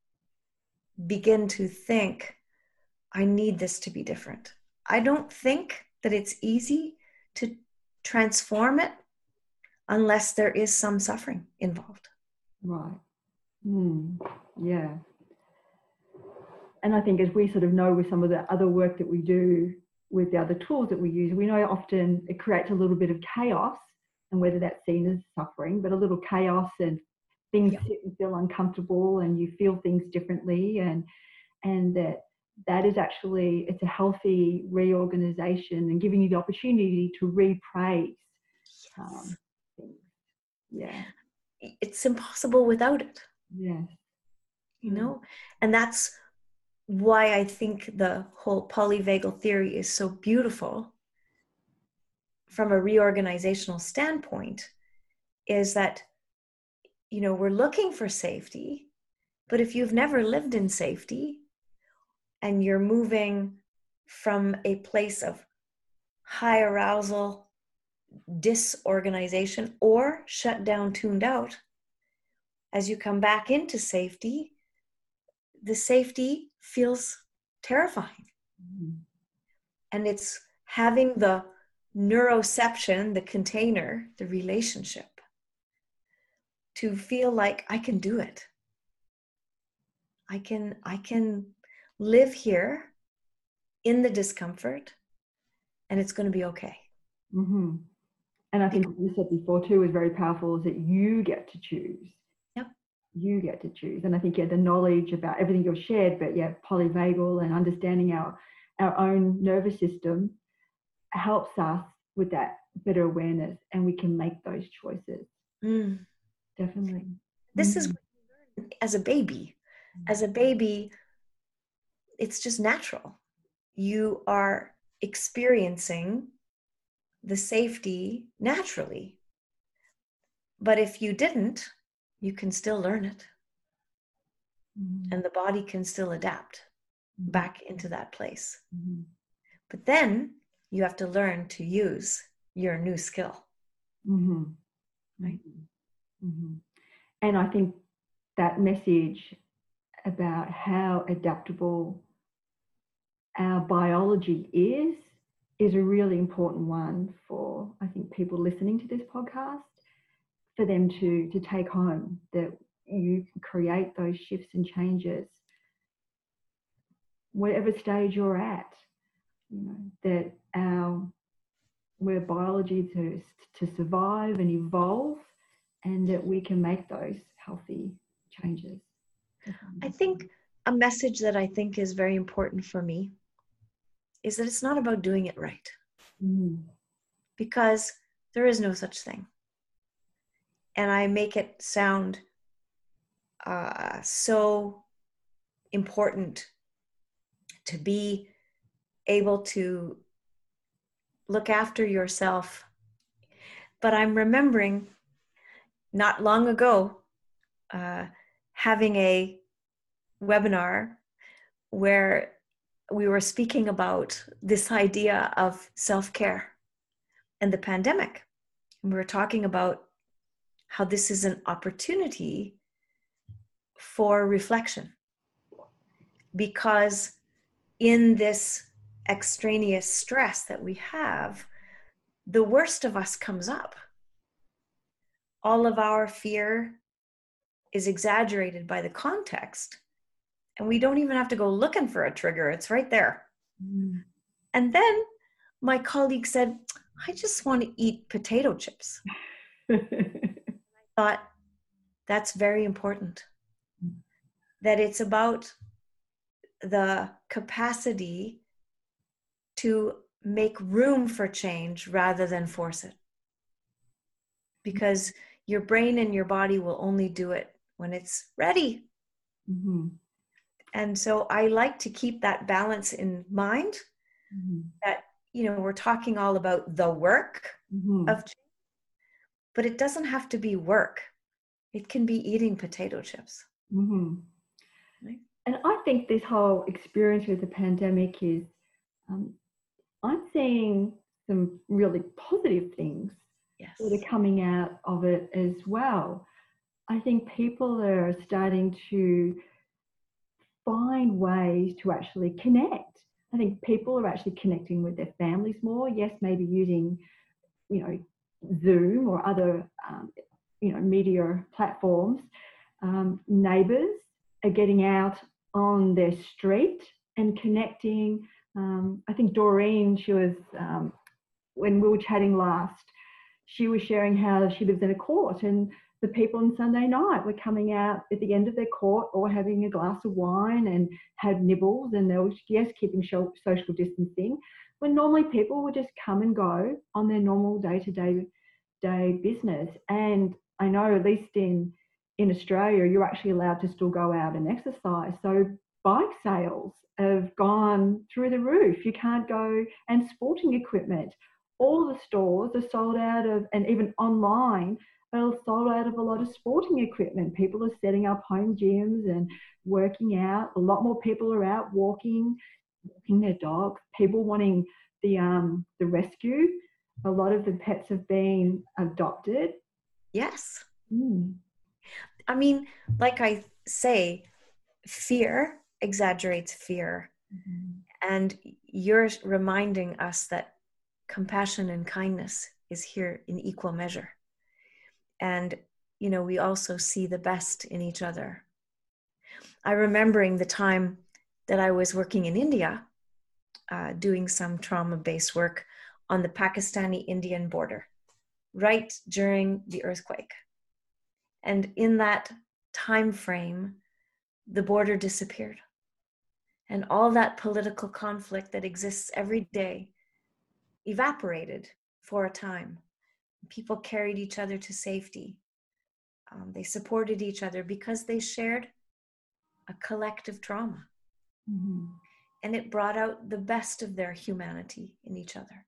think, I need this to be different. I don't think that it's easy to transform it unless there is some suffering involved. Right. Yeah. And I think, as we sort of know with some of the other work that we do with the other tools that we use, we know often it creates a little bit of chaos, and whether that's seen as suffering, but a little chaos, and things sit and feel uncomfortable, and you feel things differently, and that is actually, it's a healthy reorganization and giving you the opportunity to repraise things. Yeah. It's impossible without it. Yes. You know, and that's why I think the whole polyvagal theory is so beautiful from a reorganizational standpoint, is that, you know, we're looking for safety, but if you've never lived in safety and you're moving from a place of high arousal disorganization or shut down, tuned out, as you come back into safety, the safety feels terrifying. And it's having the neuroception, the container, the relationship, to feel like I can do it. I can live here in the discomfort, and it's going to be okay. Mm-hmm. And I think what you said before too is very powerful, is that you get to choose. Yep. You get to choose. And I think, the knowledge about everything you've shared, but polyvagal and understanding our own nervous system helps us with that better awareness, and we can make those choices. Definitely. This is what you learn as a baby. As a baby, it's just natural. You are experiencing the safety naturally. But if you didn't, you can still learn it. And the body can still adapt back into that place. But then you have to learn to use your new skill. Right? And I think that message about how adaptable our biology is a really important one for, I think, people listening to this podcast, for them to take home, that you can create those shifts and changes whatever stage you're at, that we're biology to survive and evolve, and that we can make those healthy changes. I think a message that I think is very important for me is that it's not about doing it right. Because there is no such thing. And I make it sound so important to be able to look after yourself. But I'm remembering not long ago having a webinar where we were speaking about this idea of self-care and the pandemic. And we were talking about how this is an opportunity for reflection, because in this extraneous stress that we have, the worst of us comes up. All of our fear is exaggerated by the context, and we don't even have to go looking for a trigger. It's right there. And then my colleague said, I just want to eat potato chips. I thought, that's very important. That it's about the capacity to make room for change rather than force it. Because your brain and your body will only do it when it's ready. And so I like to keep that balance in mind, that, we're talking all about the work of change, but it doesn't have to be work. It can be eating potato chips. Right? And I think this whole experience with the pandemic is, I'm seeing some really positive things that are coming out of it as well. I think people are starting to find ways to actually connect. I think people are actually connecting with their families more. Yes, maybe using, Zoom or other, media platforms. Neighbours are getting out on their street and connecting. I think Doreen, she was, when we were chatting last, she was sharing how she lives in a court, and the people on Sunday night were coming out at the end of their court or having a glass of wine and had nibbles, and they were, keeping social distancing, when normally people would just come and go on their normal day-to-day business. And I know, at least in Australia, you're actually allowed to still go out and exercise. So bike sales have gone through the roof. You can't go, and sporting equipment. All the stores are sold out of, and even online, are sold out of a lot of sporting equipment. People are setting up home gyms and working out. A lot more people are out walking their dogs. People wanting the rescue a lot of the pets have been adopted. Yes. Mm. I mean, like I say, fear exaggerates fear. Mm-hmm. And you're reminding us that compassion and kindness is here in equal measure. And, you know, we also see the best in each other. I remembering the time that I was working in India, doing some trauma-based work on the Pakistani-Indian border, right during the earthquake. And in that time frame, the border disappeared. And all that political conflict that exists every day evaporated for a time. People carried each other to safety. They supported each other because they shared a collective trauma. Mm-hmm. And it brought out the best of their humanity in each other.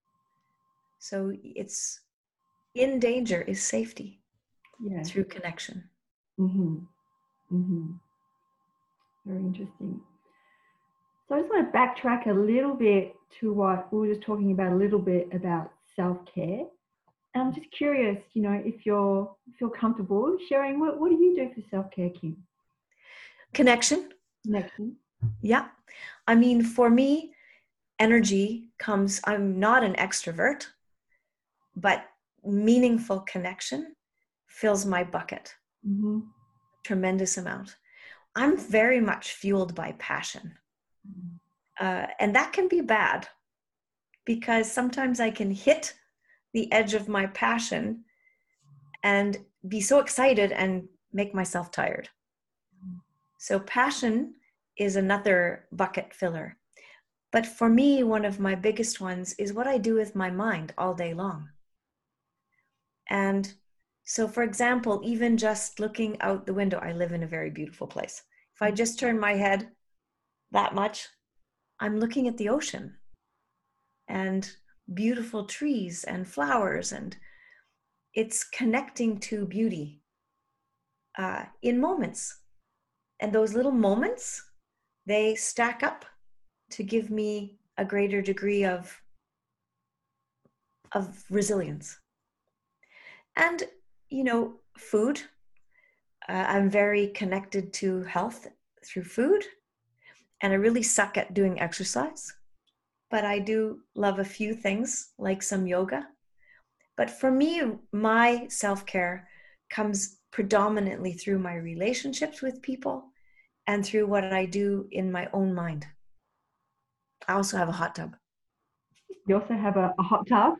So it's in danger is safety through connection. Mm-hmm. Mm-hmm. Very interesting. So I just want to backtrack a little bit to what we were just talking about, a little bit about self-care. And I'm just curious, you know, if you feel comfortable sharing, what do you do for self-care, Kim? Connection. Connection. Yeah. I mean, for me, energy comes, I'm not an extrovert, but meaningful connection fills my bucket. Mm-hmm. Tremendous amount. I'm very much fueled by passion. And that can be bad because sometimes I can hit the edge of my passion and be so excited and make myself tired. So passion is another bucket filler. But for me, one of my biggest ones is what I do with my mind all day long. And so, for example, even just looking out the window, I live in a very beautiful place. If I just turn my head that much, I'm looking at the ocean and beautiful trees and flowers, and it's connecting to beauty in moments. And those little moments, they stack up to give me a greater degree of resilience. And, you know, food. I'm very connected to health through food, and I really suck at doing exercise. But I do love a few things, like some yoga. But for me, my self-care comes predominantly through my relationships with people and through what I do in my own mind. I also have a hot tub. You also have a hot tub?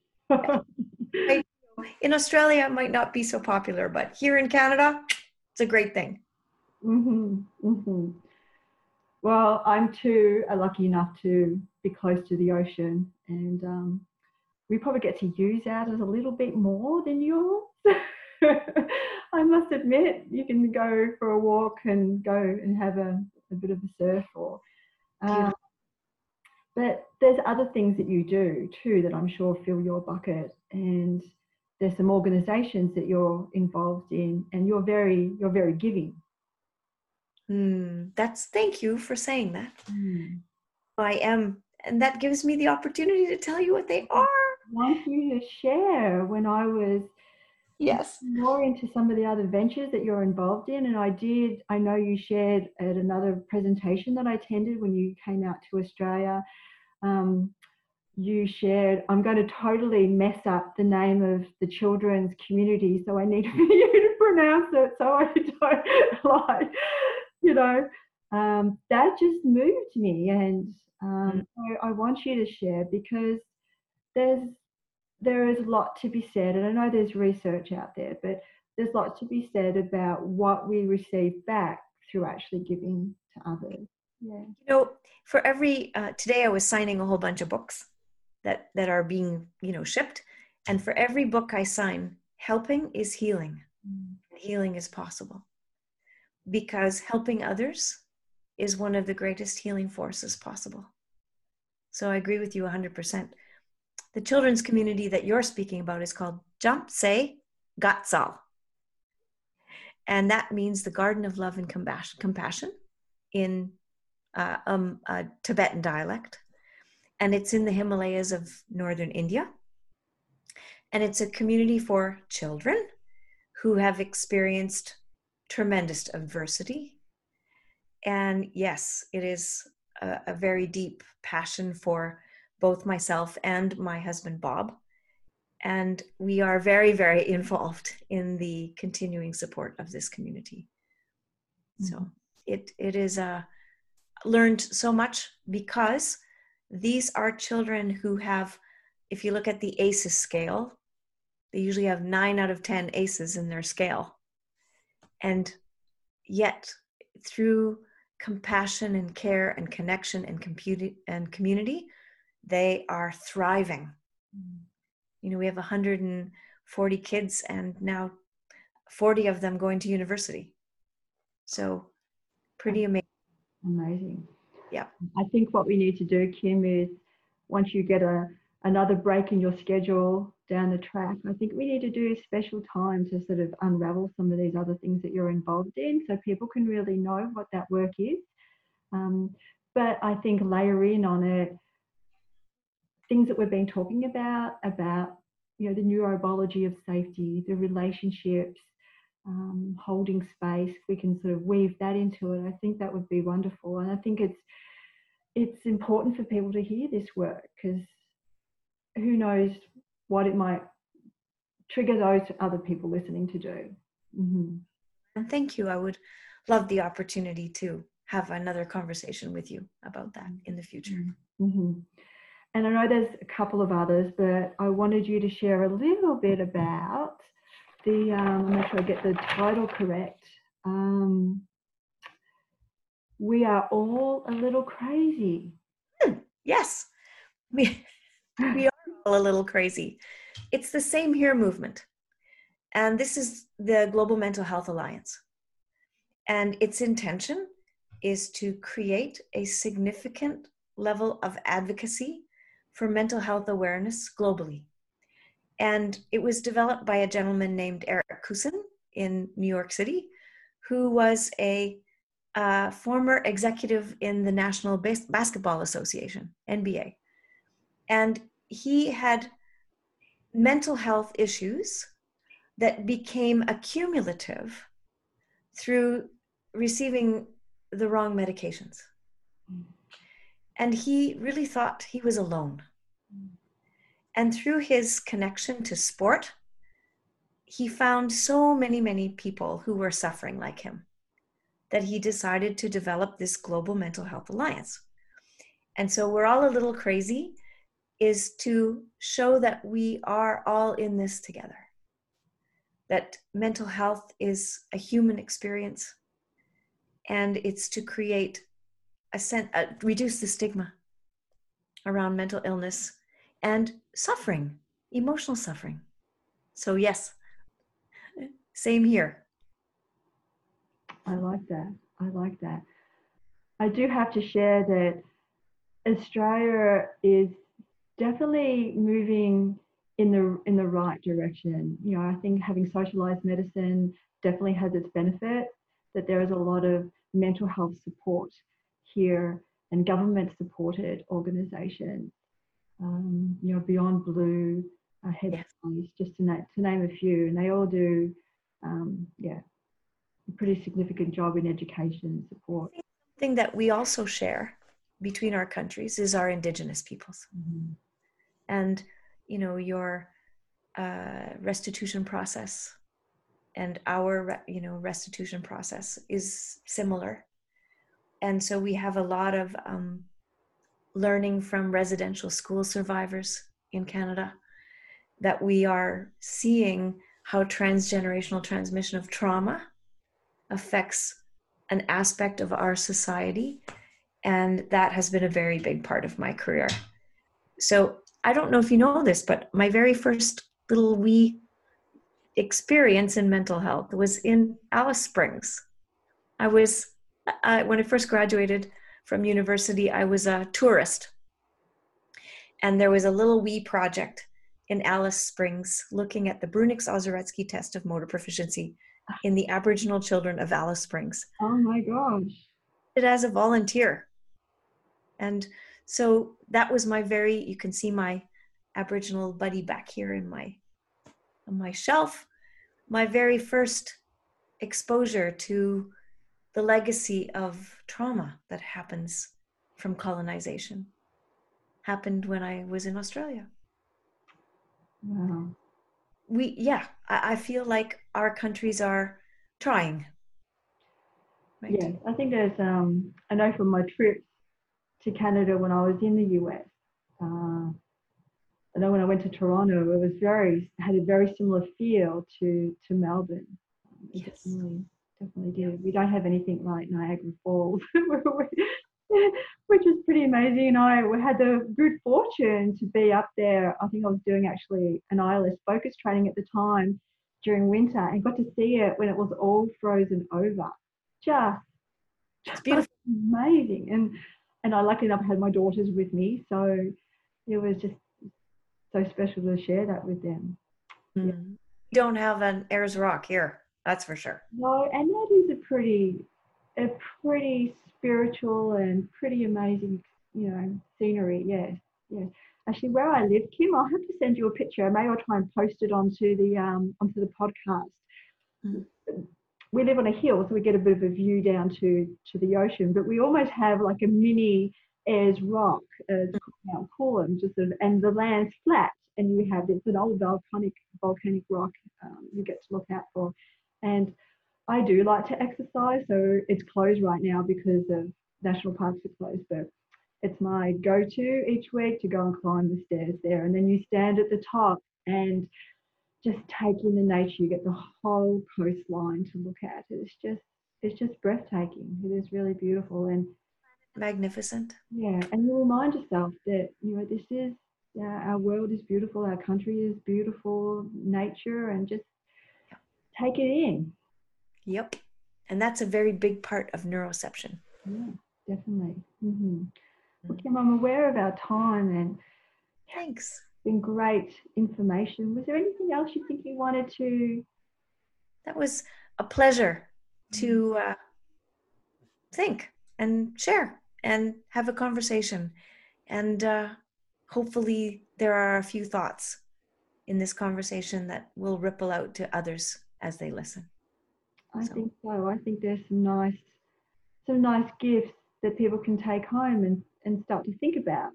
In Australia, it might not be so popular, but here in Canada, it's a great thing. Mm-hmm. Mm-hmm. Well, I'm too lucky enough to be close to the ocean, and we probably get to use ours a little bit more than yours. I must admit, you can go for a walk and go and have a bit of a surf, but there's other things that you do too that I'm sure fill your bucket, and there's some organisations that you're involved in, and you're very giving. Thank you for saying that. Mm. I am, and that gives me the opportunity to tell you what they are. I want you to share. When I was more into some of the other ventures that you're involved in, and I know you shared at another presentation that I attended when you came out to Australia. You shared, I'm going to totally mess up the name of the children's community, so I need for you to pronounce it so I don't lie. You know, that just moved me, and I want you to share, because there is a lot to be said, and I know there's research out there, but there's lots to be said about what we receive back through actually giving to others. Yeah. You know, for every today I was signing a whole bunch of books that are being, you know, shipped, and for every book I sign, helping is healing. Healing is possible because helping others is one of the greatest healing forces possible. So I agree with you 100%. The children's community that you're speaking about is called Jamtse Gatsal. And that means the Garden of Love and Compassion in a Tibetan dialect. And it's in the Himalayas of northern India. And it's a community for children who have experienced tremendous adversity. And yes, it is a very deep passion for both myself and my husband, Bob. And we are very, very involved in the continuing support of this community. So it is learned so much, because these are children who have, if you look at the ACEs scale, they usually have 9 out of 10 ACEs in their scale. And yet, through compassion and care and connection and community, they are thriving. You know, we have 140 kids and now 40 of them going to university. So pretty amazing. Amazing. Yeah. I think what we need to do, Kim, is once you get another break in your schedule down the track, I think we need to do a special time to sort of unravel some of these other things that you're involved in, so people can really know what that work is. But I think layer in on it things that we've been talking about, you know, the neurobiology of safety, the relationships, holding space. We can sort of weave that into it. I think that would be wonderful, and I think it's important for people to hear this work, because who knows what it might trigger those other people listening to do. And thank you. I would love the opportunity to have another conversation with you about that in the future. And I know there's a couple of others, but I wanted you to share a little bit about the, I'm not sure I get the title correct. We are all a little crazy. Yes, we are all a little crazy. It's the Same Here movement. And this is the Global Mental Health Alliance. And its intention is to create a significant level of advocacy for mental health awareness globally. And it was developed by a gentleman named Eric Kusin in New York City, who was a former executive in the National Basketball Association, NBA. And he had mental health issues that became accumulative through receiving the wrong medications. And he really thought he was alone. And through his connection to sport, he found so many, many people who were suffering like him that he decided to develop this Global Mental Health Alliance. And so We're All a Little Crazy is to show that we are all in this together, that mental health is a human experience, and it's to create reduce the stigma around mental illness and suffering, emotional suffering. So yes, same here. I like that. I like that. I do have to share that Australia is definitely moving in the right direction. You know, I think having socialized medicine definitely has its benefit, that there is a lot of mental health support here and government supported organizations, you know, Beyond Blue, Headspace, just to name a few, and they all do a pretty significant job in education and support. Something that we also share between our countries is our Indigenous peoples. And, you know, your restitution process and our, restitution process is similar. And so we have a lot of learning from residential school survivors in Canada, that we are seeing how transgenerational transmission of trauma affects an aspect of our society. And that has been a very big part of my career. So I don't know if you know this, but my very first little wee experience in mental health was in Alice Springs. When I first graduated from university, I was a tourist. And there was a little wee project in Alice Springs looking at the Brunick-Ozoretsky test of motor proficiency in the Aboriginal children of Alice Springs. Oh my gosh. It as a volunteer. And so that was you can see my Aboriginal buddy back here in my on my shelf my very first exposure to the legacy of trauma that happens from colonization. Happened when I was in Australia. Wow. I feel like our countries are trying. Right? Yes, I think there's, I know from my trip to Canada when I was in the US, I know when I went to Toronto, it was had a very similar feel to Melbourne. It Yes. definitely did. We don't have anything like Niagara Falls, which is pretty amazing. We had the good fortune to be up there. I think I was doing actually an ILS focus training at the time during winter and got to see it when it was all frozen over. It's beautiful. Amazing. And I luckily enough had my daughters with me, so it was just so special to share that with them. Yeah. We don't have an Ayers Rock here, that's for sure. No, and that is a pretty spiritual and pretty amazing, scenery. Yes, yes. Actually, where I live, Kim, I'll have to send you a picture. Maybe I'll try and post it onto the podcast. Mm-hmm. We live on a hill, so we get a bit of a view down to the ocean, but we almost have like a mini Ayers Rock, Mount Coolum, and the land's flat, and it's an old volcanic rock you get to look out for. And I do like to exercise, so it's closed right now because of national parks are closed, but it's my go-to each week to go and climb the stairs there. And then you stand at the top and just take in the nature. You get the whole coastline to look at. It's just breathtaking. It is really beautiful and magnificent. Yeah, and you remind yourself that this is our world is beautiful, our country is beautiful, nature, and just take it in. Yep, and that's a very big part of neuroception. Yeah, definitely. Mm-hmm. Well, Kim, I'm aware of our time, and thanks. It's been great information. Was there anything else you think you wanted to? That was a pleasure to think and share and have a conversation. And hopefully there are a few thoughts in this conversation that will ripple out to others as they listen. I think so. I think there's some nice gifts that people can take home and start to think about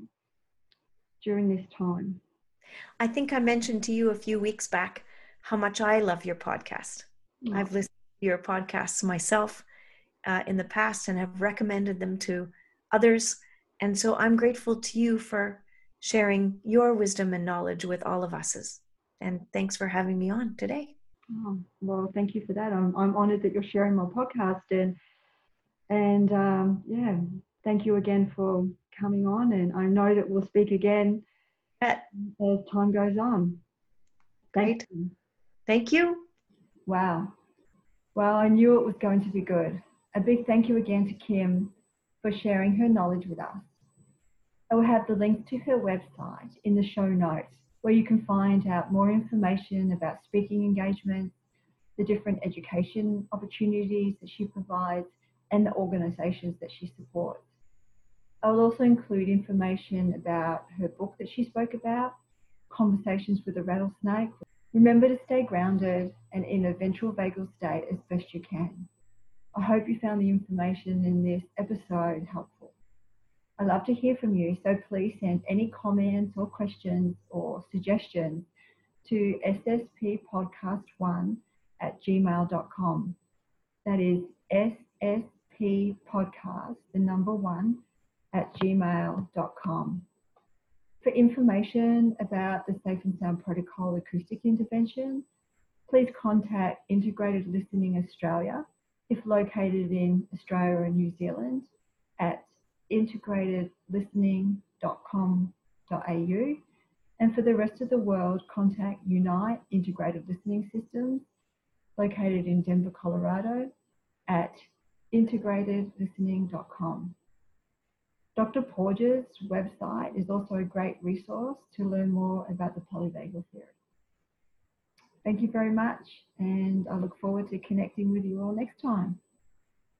during this time. I think I mentioned to you a few weeks back how much I love your podcast. Oh. I've listened to your podcasts myself in the past and have recommended them to others. And so I'm grateful to you for sharing your wisdom and knowledge with all of us. And thanks for having me on today. Oh, well, thank you for that. I'm honored that you're sharing my podcast and thank you again for coming on. And I know that we'll speak again as time goes on. Great. Thank you. Wow. Well, I knew it was going to be good. A big thank you again to Kim for sharing her knowledge with us. I will have the link to her website in the show notes, where you can find out more information about speaking engagements, the different education opportunities that she provides, and the organisations that she supports. I will also include information about her book that she spoke about, Conversations with a Rattlesnake. Remember to stay grounded and in a ventral vagal state as best you can. I hope you found the information in this episode helpful. I love to hear from you, so please send any comments or questions or suggestions to sspodcast1@gmail.com. That is sspodcast1@gmail.com. For information about the Safe and Sound Protocol acoustic intervention, please contact Integrated Listening Australia, if located in Australia and New Zealand, at integratedlistening.com.au. And for the rest of the world, contact Unite Integrated Listening Systems, located in Denver, Colorado, at integratedlistening.com. Dr. Porges' website is also a great resource to learn more about the polyvagal theory. Thank you very much, and I look forward to connecting with you all next time.